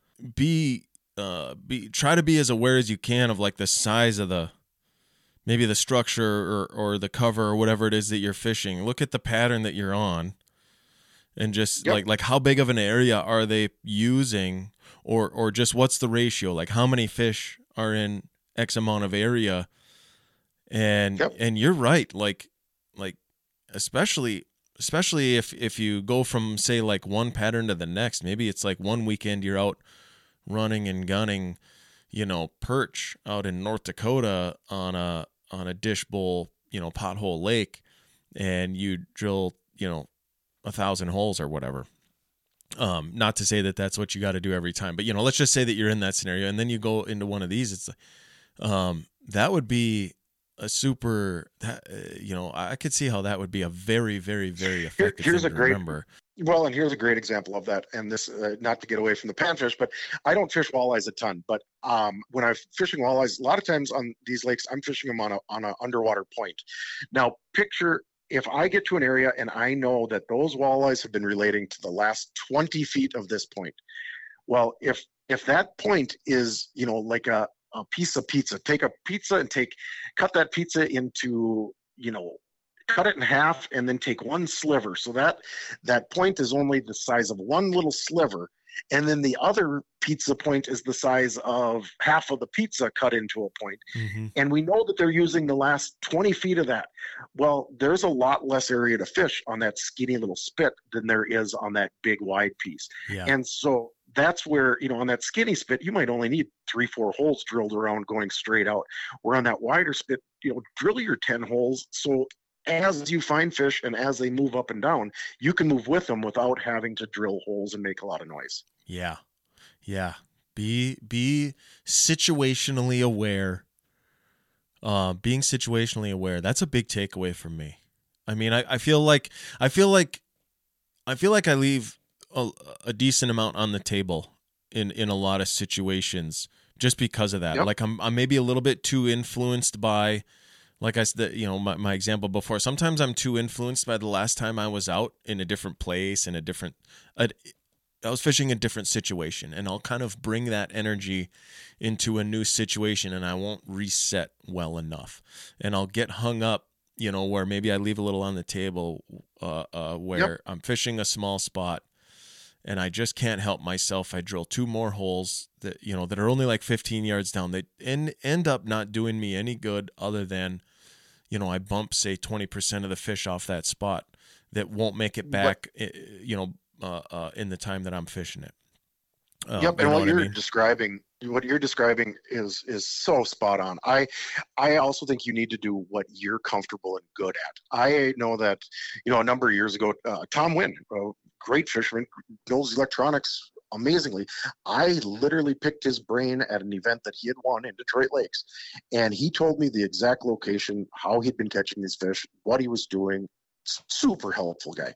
S1: be uh be try to be as aware as you can of like the size of the maybe the structure or or the cover or whatever it is that you're fishing. Look at the pattern that you're on, and just yep. like like how big of an area are they using, or or just what's the ratio, like how many fish are in X amount of area. And yep. and you're right, like like especially especially if, if you go from, say, like one pattern to the next, maybe it's like one weekend you're out running and gunning, you know, perch out in North Dakota on a, on a dish bowl, you know, pothole lake, and you drill, you know, a thousand holes or whatever. Um, not to say that that's what you got to do every time, but, you know, let's just say that you're in that scenario and then you go into one of these. It's like, um, that would be a super, uh, you know, I could see how that would be a very, very, very effective
S2: Here, here's
S1: thing
S2: a
S1: to
S2: great,
S1: remember.
S2: Well, and here's a great example of that. And this, uh, not to get away from the panfish, but I don't fish walleyes a ton. But um, when I'm fishing walleyes, a lot of times on these lakes, I'm fishing them on a on an underwater point. Now, picture if I get to an area and I know that those walleyes have been relating to the last twenty feet of this point. Well, if if that point is, you know, like a, a piece of pizza, take a pizza and take, cut that pizza into, you know, cut it in half and then take one sliver. So that that point is only the size of one little sliver. And then the other pizza point is the size of half of the pizza cut into a point.
S1: Mm-hmm.
S2: And we know that they're using the last twenty feet of that. Well, there's a lot less area to fish on that skinny little spit than there is on that big wide piece.
S1: Yeah.
S2: And so that's where, you know, on that skinny spit, you might only need three, four holes drilled around going straight out. Where on that wider spit, you know, drill your ten holes. So as you find fish and as they move up and down, you can move with them without having to drill holes and make a lot of noise.
S1: Yeah. Yeah. Be, be situationally aware. Uh, being situationally aware. That's a big takeaway from me. I mean, I, I feel like, I feel like, I feel like I leave a, a decent amount on the table in, in a lot of situations just because of that.
S2: Yep.
S1: Like I'm, I'm maybe a little bit too influenced by, like I said, you know, my, my example before, sometimes I'm too influenced by the last time I was out in a different place, in a different, a, I was fishing a different situation, and I'll kind of bring that energy into a new situation and I won't reset well enough. And I'll get hung up, you know, where maybe I leave a little on the table, uh, uh, where yep. I'm fishing a small spot and I just can't help myself. I drill two more holes that, you know, that are only like fifteen yards down. They end, end up not doing me any good other than, you know, I bump, say, twenty percent of the fish off that spot that won't make it back, what? you know, uh, uh, in the time that I'm fishing it. Um,
S2: yep.
S1: You
S2: and
S1: know
S2: what,
S1: what
S2: you're
S1: I mean?
S2: describing, what you're describing is, is so spot on. I, I also think you need to do what you're comfortable and good at. I know that, you know, a number of years ago, uh, Tom Wynn, a great fisherman, builds electronics amazingly. I literally picked his brain at an event that he had won in Detroit Lakes. And he told me the exact location, how he'd been catching these fish, what he was doing. Super helpful guy.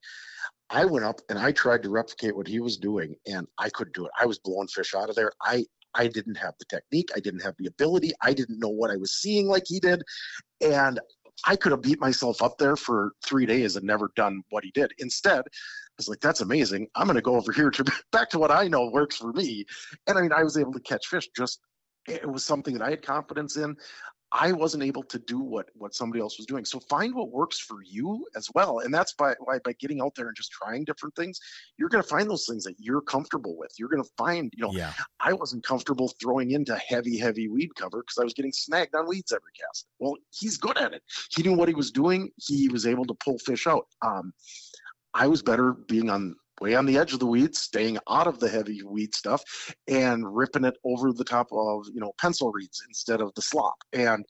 S2: I went up and I tried to replicate what he was doing, and I couldn't do it. I was blowing fish out of there. I, I didn't have the technique. I didn't have the ability. I didn't know what I was seeing like he did. And I could have beat myself up there for three days and never done what he did. Instead, I was like, that's amazing. I'm going to go over here to back to what I know works for me. And I mean, I was able to catch fish. Just, it was something that I had confidence in. I wasn't able to do what, what somebody else was doing. So find what works for you as well. And that's by, by, by getting out there and just trying different things, you're going to find those things that you're comfortable with. You're going to find, you know,
S1: Yeah.
S2: I wasn't comfortable throwing into heavy, heavy weed cover because I was getting snagged on weeds every cast. Well, he's good at it. He knew what he was doing. He was able to pull fish out. Um, I was better being on way on the edge of the weeds, staying out of the heavy weed stuff and ripping it over the top of, you know, pencil reeds instead of the slop. And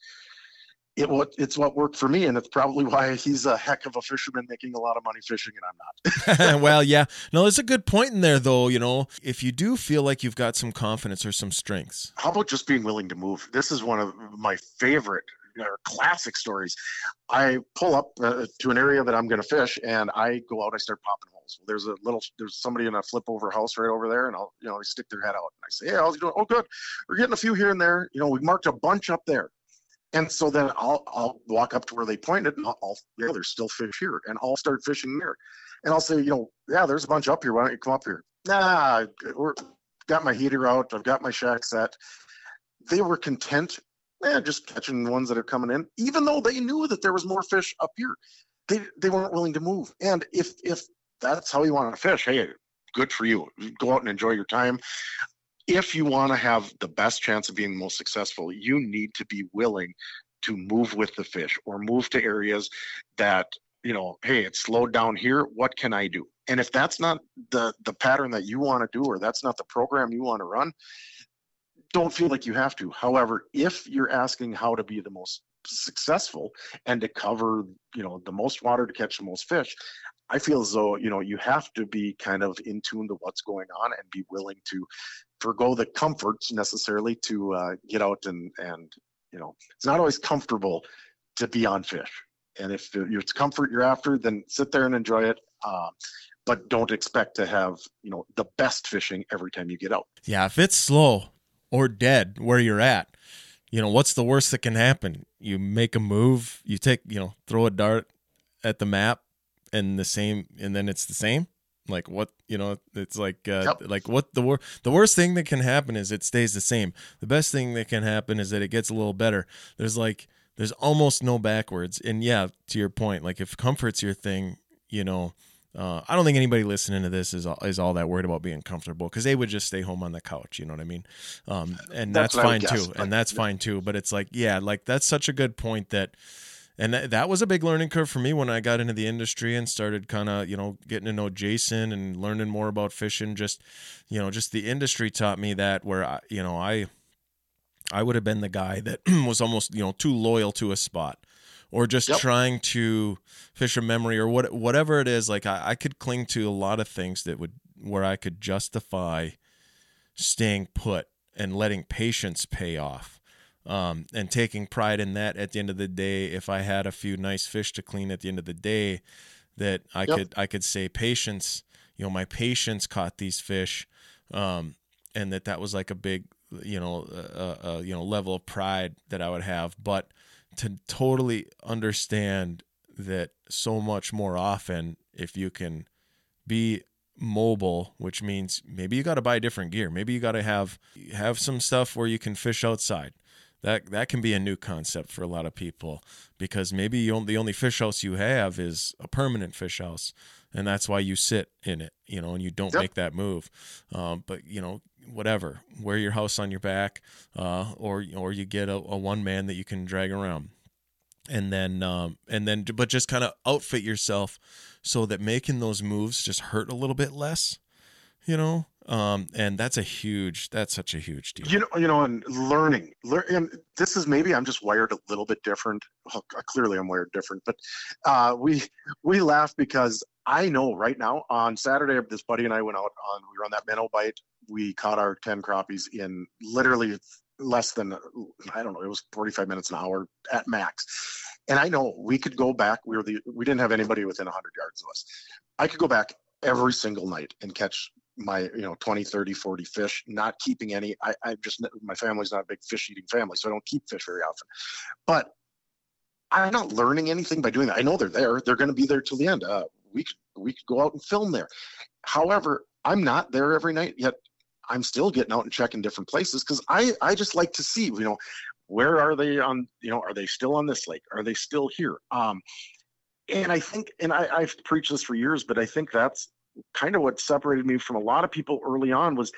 S2: it what it's what worked for me. And it's probably why he's a heck of a fisherman making a lot of money fishing and I'm
S1: not. Well, yeah, no, there's a good point in there though. You know, if you do feel like you've got some confidence or some strengths.
S2: How about just being willing to move? This is one of my favorite or classic stories. I pull up uh, to an area that I'm going to fish and I go out, I start popping holes. Well, there's a little, there's somebody in a flip over house right over there and I'll, you know, they stick their head out and I say, hey, how's it doing? Oh, good. We're getting a few here and there. You know, we marked a bunch up there. And so then I'll, I'll walk up to where they pointed and I'll, I'll, yeah, there's still fish here and I'll start fishing there. And I'll say, you know, yeah, there's a bunch up here. Why don't you come up here? Nah, we're got my heater out. I've got my shack set. They were content Yeah, just catching the ones that are coming in, even though they knew that there was more fish up here. They they weren't willing to move. And if if that's how you want to fish, hey, good for you. Go out and enjoy your time. If you want to have the best chance of being most successful, you need to be willing to move with the fish or move to areas that you know, hey, it's slowed down here. What can I do? And if that's not the the pattern that you want to do, or that's not the program you want to run, don't feel like you have to. However, if you're asking how to be the most successful and to cover, you know, the most water to catch the most fish, I feel as though, you know, you have to be kind of in tune to what's going on and be willing to forego the comforts necessarily to uh, get out and, and, you know, it's not always comfortable to be on fish. And if it's comfort you're after, then sit there and enjoy it. Uh, but don't expect to have, you know, the best fishing every time you get out.
S1: Yeah, if it's slow or dead where you're at, you know, what's the worst that can happen? You make a move, you take, you know, throw a dart at the map and the same, and then it's the same. Like what, you know, it's like, uh, yep. like what the worst, the worst thing that can happen is it stays the same. The best thing that can happen is that it gets a little better. There's like, there's almost no backwards. And yeah, to your point, like if comfort's your thing, you know, Uh, I don't think anybody listening to this is all, is all that worried about being comfortable, because they would just stay home on the couch. You know what I mean? Um, and that's, that's fine too. But, and that's yeah. fine too. But it's like, yeah, like that's such a good point that, and that, that was a big learning curve for me when I got into the industry and started kind of, you know, getting to know Jason and learning more about fishing. Just, you know, just the industry taught me that, where I, you know, I, I would have been the guy that was almost, you know, too loyal to a spot. Or just yep. trying to fish a memory, or what, whatever it is. Like I, I could cling to a lot of things that would, where I could justify staying put and letting patience pay off, um, and taking pride in that. At the end of the day, if I had a few nice fish to clean at the end of the day, that I yep. could I could say patience. You know, my patience caught these fish, um, and that that was like a big, you know, uh, uh, you know, level of pride that I would have, but. To totally understand that so much more often, if you can be mobile, which means maybe you got to buy different gear. Maybe you got to have have some stuff where you can fish outside. That that can be a new concept for a lot of people, because maybe you only, the only fish house you have is a permanent fish house, and that's why you sit in it, you know, and you don't yep. make that move. Um, but you know, whatever, wear your house on your back, uh, or or you get a, a one man that you can drag around, and then um, and then but just kind of outfit yourself so that making those moves just hurt a little bit less, you know. Um, and that's a huge, that's such a huge deal.
S2: You know, you know, and learning, learn, and this is maybe I'm just wired a little bit different. Well, clearly I'm wired different, but uh, we we laugh because I know right now on Saturday, this buddy and I went out on, we were on that minnow bite. We caught our ten crappies in literally less than, I don't know, it was forty-five minutes, an hour at max. And I know we could go back. We were the, we didn't have anybody within one hundred yards of us. I could go back every single night and catch my, you know, twenty, thirty, forty fish, not keeping any. I, I just, my family's not a big fish eating family, so I don't keep fish very often. But I'm not learning anything by doing that. I know they're there. They're going to be there till the end. Uh, we could, we could go out and film there. However, I'm not there every night, yet I'm still getting out and checking different places, because I, I just like to see, you know, where are they on, you know, are they still on this lake? Are they still here? Um, and I think, and I, I've preached this for years, but I think that's kind of what separated me from a lot of people early on. Was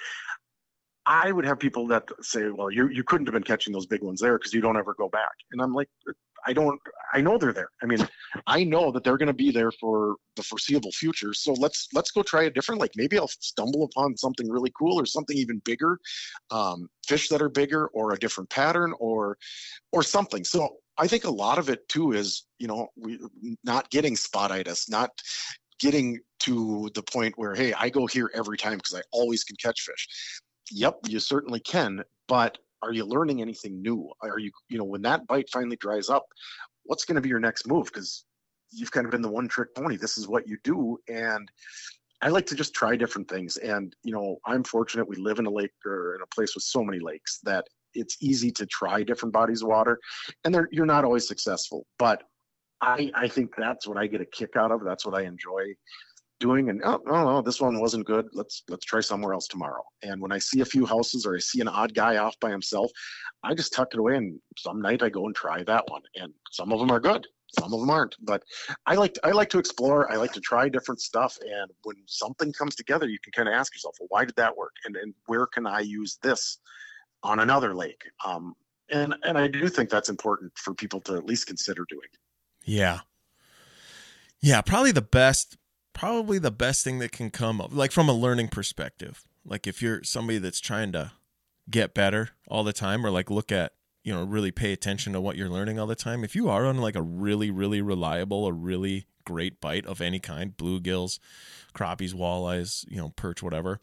S2: I would have people that say, well, you you couldn't have been catching those big ones there because you don't ever go back. And I'm like, I don't, I know they're there. I mean, I know that they're going to be there for the foreseeable future. So let's, let's go try a different lake. Maybe I'll stumble upon something really cool, or something even bigger, um, fish that are bigger, or a different pattern, or, or something. So I think a lot of it too is, you know, we not getting spotitis, not getting to the point where, hey, I go here every time because I always can catch fish. Yep, you certainly can, but are you learning anything new? Are you, you know, when that bite finally dries up, what's going to be your next move? Because you've kind of been the one trick pony. This is what you do. And I like to just try different things. And, you know, I'm fortunate we live in a lake, or in a place with so many lakes, that it's easy to try different bodies of water. And they're, you're not always successful, but I, I think that's what I get a kick out of. That's what I enjoy doing. And oh, no, no, this one wasn't good. Let's let's try somewhere else tomorrow. And when I see a few houses, or I see an odd guy off by himself, I just tuck it away. And some night I go and try that one. And some of them are good, some of them aren't. But I like to, I like to explore. I like to try different stuff. And when something comes together, you can kind of ask yourself, well, why did that work? And and where can I use this on another lake? Um, and and I do think that's important for people to at least consider doing.
S1: Yeah. Yeah, probably the best, probably the best thing that can come up, like from a learning perspective. Like if you're somebody that's trying to get better all the time, or like look at, you know, really pay attention to what you're learning all the time. If you are on like a really, really reliable, a really great bite of any kind, bluegills, crappies, walleyes, you know, perch, whatever.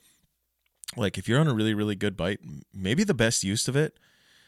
S1: Like if you're on a really, really good bite, maybe the best use of it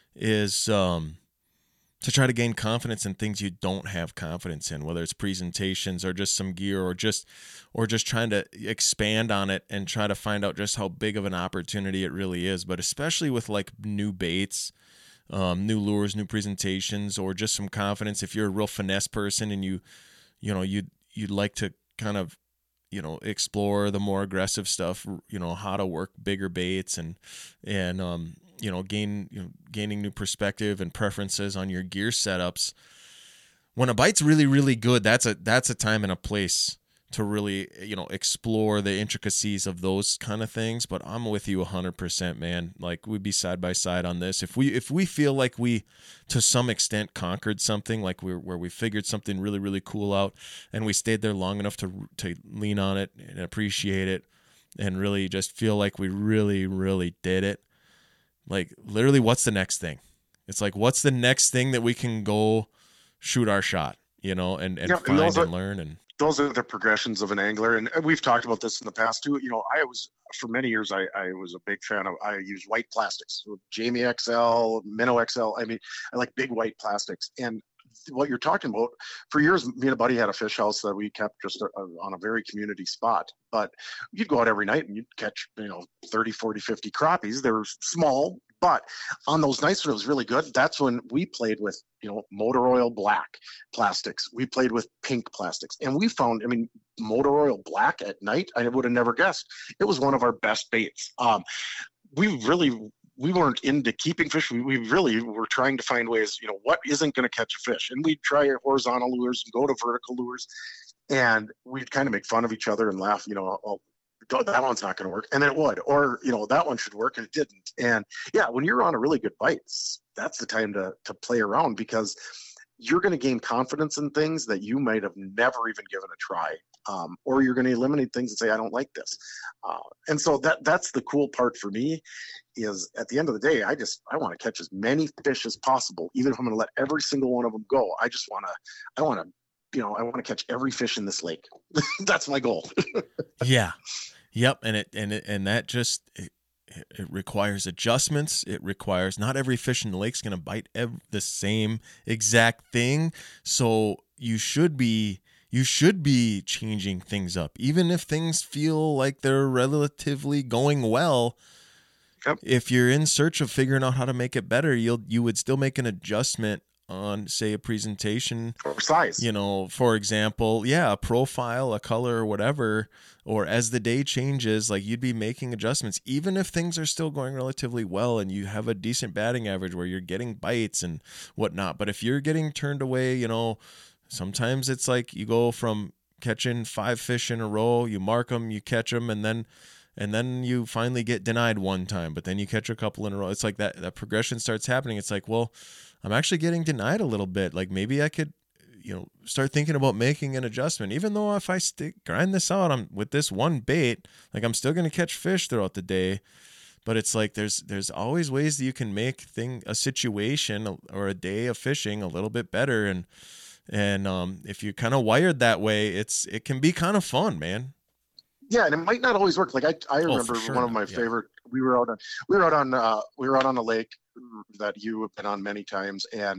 S1: is um, to try to gain confidence in things you don't have confidence in, whether it's presentations or just some gear, or just or just trying to expand on it and try to find out just how big of an opportunity it really is. But especially with like new baits, um, new lures, new presentations, or just some confidence. If you're a real finesse person and you, you know, you'd, you'd like to kind of, you know, explore the more aggressive stuff, you know, how to work bigger baits and, and, um, you know, gain, you know, gaining new perspective and preferences on your gear setups. When a bite's really, really good, that's a, that's a time and a place to really, you know, explore the intricacies of those kind of things. But I'm with you a hundred percent, man. Like we'd be side by side on this. If we, if we feel like we, to some extent conquered something, like we're, where we figured something really, really cool out and we stayed there long enough to, to lean on it and appreciate it and really just feel like we really, really did it. Like literally, what's the next thing? It's like, what's the next thing that we can go shoot our shot, you know, and, and
S2: yeah,
S1: find
S2: and,
S1: and learn. And
S2: those are the progressions of an angler. And we've talked about this in the past too. You know, I was, for many years, I, I was a big fan of, I used white plastics, so Jamie X L, Minnow X L. I mean, I like big white plastics. And what you're talking about, for years, me and a buddy had a fish house that we kept just a, a, on a very community spot. But you'd go out every night and you'd catch, you know, thirty, forty, fifty crappies. They were small, but on those nights when it was really good, that's when we played with, you know, motor oil black plastics. We played with pink plastics. And we found, I mean, motor oil black at night, I would have never guessed. It was one of our best baits. Um, we really... we weren't into keeping fish. We, we really were trying to find ways, you know, what isn't going to catch a fish. And we'd try horizontal lures and go to vertical lures. And we'd kind of make fun of each other and laugh, you know, oh, that one's not going to work. And then it would. Or, you know, that one should work and it didn't. And yeah, when you're on a really good bite, that's the time to to play around, because you're going to gain confidence in things that you might have never even given a try. Um, or you're going to eliminate things and say, I don't like this. Uh, and so that that's the cool part for me, is at the end of the day, I just, I want to catch as many fish as possible. Even if I'm going to let every single one of them go, I just want to, I want to, you know, I want to catch every fish in this lake. That's my goal.
S1: Yeah. Yep. And it, and it, and that just, it, it requires adjustments. It requires, not every fish in the lake's going to bite ev- the same exact thing. So you should be, you should be changing things up, even if things feel like they're relatively going well.
S2: Yep.
S1: If you're in search of figuring out how to make it better, you'll, you would still make an adjustment on, say, a presentation
S2: or size,
S1: you know, for example, yeah, a profile, a color, or whatever, or as the day changes, like you'd be making adjustments, even if things are still going relatively well and you have a decent batting average where you're getting bites and whatnot. But if you're getting turned away, you know, sometimes it's like you go from catching five fish in a row, you mark them, you catch them, and then and then you finally get denied one time, but then you catch a couple in a row. It's like that that progression starts happening. It's like, well, I'm actually getting denied a little bit. Like maybe I could, you know, start thinking about making an adjustment. Even though if I stick grind this out, I'm with this one bait, like I'm still going to catch fish throughout the day. But it's like there's there's always ways that you can make thing a situation or a day of fishing a little bit better. And and um, if you're kind of wired that way, it's it can be kind of fun, man.
S2: Yeah, and it might not always work. Like I, I remember
S1: oh, sure.
S2: one of my
S1: yeah.
S2: favorite. We were out on, we were out on, uh, we were out on a lake that you have been on many times, and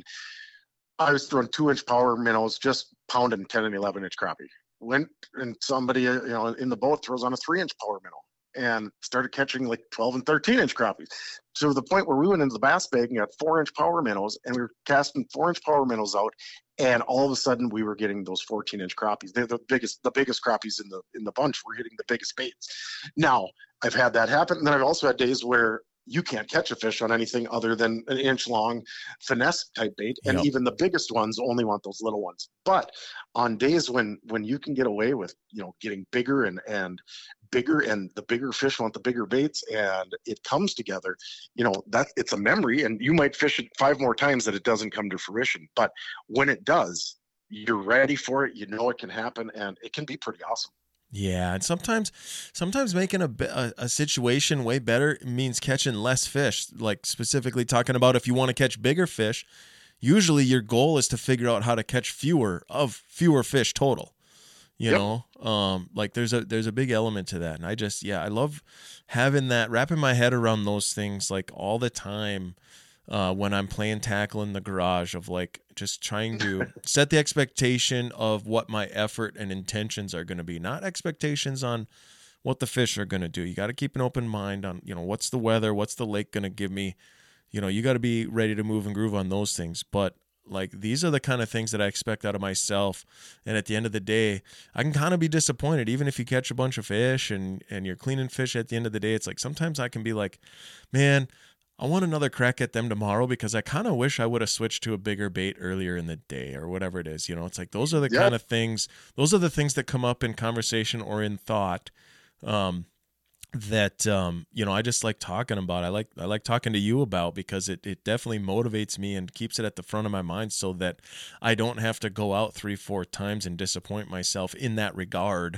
S2: I was throwing two-inch power minnows, just pounding ten and eleven inch crappie. Went and somebody, you know, in the boat throws on a three-inch power minnow and started catching like twelve and thirteen inch crappies, to the point where we went into the bass bag and got four-inch power minnows, and we were casting four-inch power minnows out. And all of a sudden, we were getting those fourteen-inch crappies. They're the biggest, the biggest crappies in the in the bunch. We're hitting the biggest baits. Now, I've had that happen, and then I've also had days where you can't catch a fish on anything other than an inch-long finesse type bait, and
S1: Yep.
S2: even the biggest ones only want those little ones. But on days when when you can get away with, you know, getting bigger and and bigger, and the bigger fish want the bigger baits, and it comes together, you know, that it's a memory, and you might fish it five more times that it doesn't come to fruition. But when it does, you're ready for it. You know it can happen, and it can be pretty awesome.
S1: Yeah, and sometimes, sometimes making a, a a situation way better means catching less fish. Like specifically talking about if you want to catch bigger fish, usually your goal is to figure out how to catch fewer of fewer fish total. You
S2: Yep.
S1: know, um, like there's a there's a big element to that, and I just yeah, I love having that, wrapping my head around those things like all the time. Uh, when I'm playing tackle in the garage, of like just trying to set the expectation of what my effort and intentions are going to be, not expectations on what the fish are going to do. You got to keep an open mind on, you know, what's the weather, what's the lake going to give me. You know, you got to be ready to move and groove on those things. But like these are the kind of things that I expect out of myself. And at the end of the day, I can kind of be disappointed, even if you catch a bunch of fish and and you're cleaning fish. At the end of the day, it's like sometimes I can be like, man, I want another crack at them tomorrow because I kind of wish I would have switched to a bigger bait earlier in the day or whatever it is. You know, it's like those are the
S2: Yep.
S1: kind of things, those are the things that come up in conversation or in thought. Um, that um you know I just like talking about. I like I like talking to you about, because it it definitely motivates me and keeps it at the front of my mind so that I don't have to go out three four times and disappoint myself in that regard.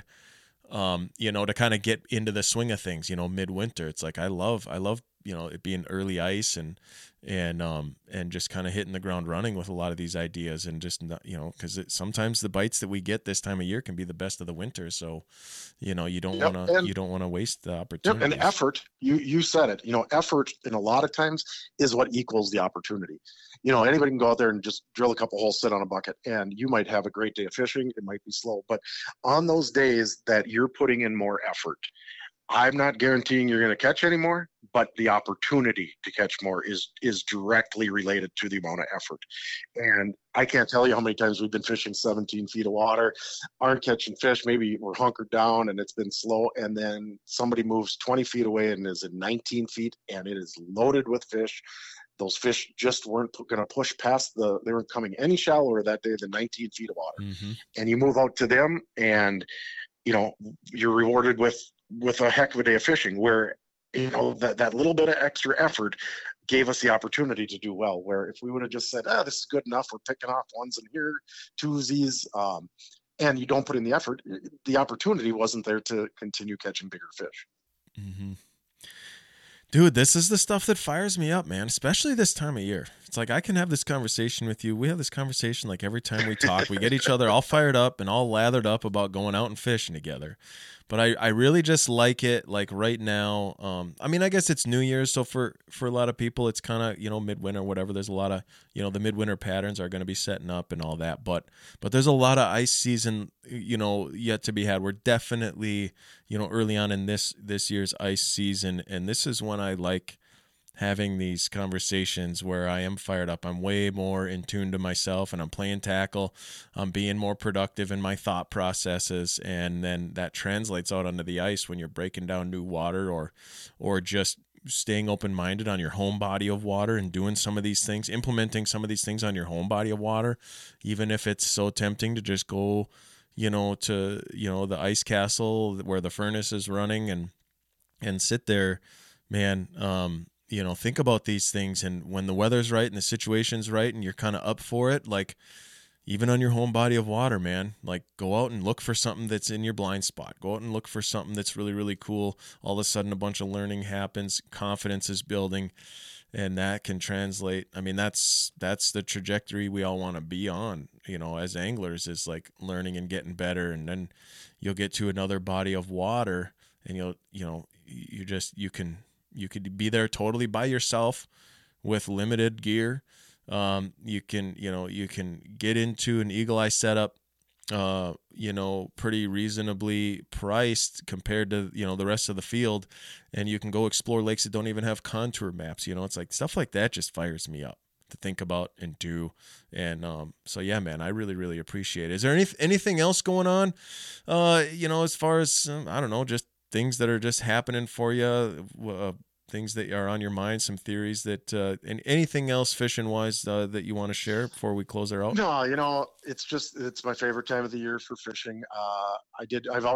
S1: Um you know, to kind of get into the swing of things, you know, midwinter. It's like I love I love you know, it being early ice and and um and just kind of hitting the ground running with a lot of these ideas, and just not, you know, because sometimes the bites that we get this time of year can be the best of the winter. So you know, you don't
S2: Yep.
S1: want to
S2: And
S1: you don't want to waste the
S2: yep.
S1: opportunities.
S2: And effort. You you said it. You know, effort in a lot of times is what equals the opportunity. You know, anybody can go out there and just drill a couple holes, sit on a bucket, and you might have a great day of fishing. It might be slow, but on those days that you're putting in more effort, I'm not guaranteeing you're going to catch any more, but the opportunity to catch more is is directly related to the amount of effort. And I can't tell you how many times we've been fishing seventeen feet of water, aren't catching fish. Maybe we're hunkered down and it's been slow, and then somebody moves twenty feet away and is at nineteen feet, and it is loaded with fish. Those fish just weren't going to push past the. They weren't coming any shallower that day than nineteen feet of water.
S1: Mm-hmm.
S2: And you move out to them, and you know you're rewarded with with a heck of a day of fishing, where you know that, that little bit of extra effort gave us the opportunity to do well. Where if we would have just said, ah, this is good enough, we're picking off ones in here, twosies, um, and you don't put in the effort, the opportunity wasn't there to continue catching bigger fish.
S1: Mm-hmm. Dude, this is the stuff that fires me up, man, especially this time of year. It's like I can have this conversation with you. We have this conversation like every time we talk. We get each other all fired up and all lathered up about going out and fishing together. But I, I really just like it, like right now. Um, I mean, I guess it's New Year's, so for, for a lot of people, it's kind of, you know, midwinter, whatever. There's a lot of, you know, the midwinter patterns are going to be setting up and all that. But but there's a lot of ice season, you know, yet to be had. We're definitely, you know, early on in this this year's ice season, and this is when I like having these conversations where I am fired up. I'm way more in tune to myself, and I'm playing tackle. I'm being more productive in my thought processes, and then that translates out onto the ice when you're breaking down new water, or or just staying open-minded on your home body of water and doing some of these things, implementing some of these things on your home body of water, even if it's so tempting to just go, you know, to, you know, the ice castle where the furnace is running and and sit there, man. Um, you know, think about these things, and when the weather's right and the situation's right and you're kind of up for it, like even on your home body of water, man, like go out and look for something that's in your blind spot. Go out and look for something that's really, really cool. All of a sudden, a bunch of learning happens, confidence is building, and that can translate. I mean, that's that's the trajectory we all want to be on, you know, as anglers, is like learning and getting better, and then you'll get to another body of water, and you'll, you know, you just you can. You could be there totally by yourself with limited gear. Um, you can, you know, you can get into an eagle eye setup, uh, you know, pretty reasonably priced compared to, you know, the rest of the field. And you can go explore lakes that don't even have contour maps. You know, it's like stuff like that just fires me up to think about and do. And um, so, yeah, man, I really, really appreciate it. Is there any, anything else going on, uh, you know, as far as, um, I don't know, just things that are just happening for you, uh, things that are on your mind, some theories that, uh, and anything else fishing wise uh, that you want to share before we close her out?
S2: No, you know, it's just, it's my favorite time of the year for fishing. Uh, I did, I've already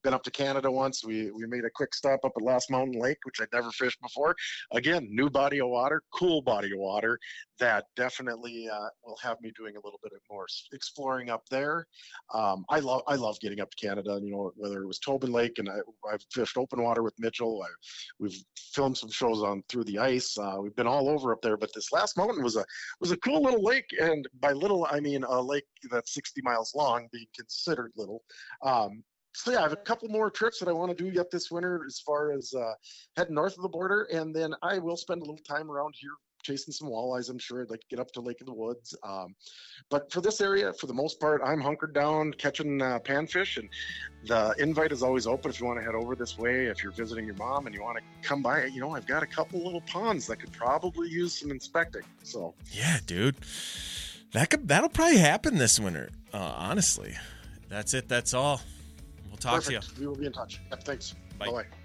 S2: been up to Canada once. We we made a quick stop up at Lost Mountain Lake, which I'd never fished before. Again, new body of water, cool body of water that definitely uh, will have me doing a little bit of more exploring up there. Um, I love I love getting up to Canada. You know, whether it was Tobin Lake, and I, I've fished open water with Mitchell. I, we've filmed some shows on Through the Ice. Uh, we've been all over up there. But this last mountain was a was a cool little lake, and by little I mean a lake that's sixty miles long, being considered little. Um, So yeah, I have a couple more trips that I want to do yet this winter as far as uh, heading north of the border, and then I will spend a little time around here chasing some walleyes. I'm sure I'd like to get up to Lake of the Woods. Um, but for this area, for the most part, I'm hunkered down catching uh, panfish, and the invite is always open if you want to head over this way. If you're visiting your mom and you want to come by, you know, I've got a couple little ponds that could probably use some inspecting. So
S1: yeah, dude, that could that'll probably happen this winter. Uh, honestly, that's it. That's all. We'll talk
S2: Perfect.
S1: to you.
S2: We will be in touch. Yep, thanks.
S1: Bye.
S2: Bye-bye.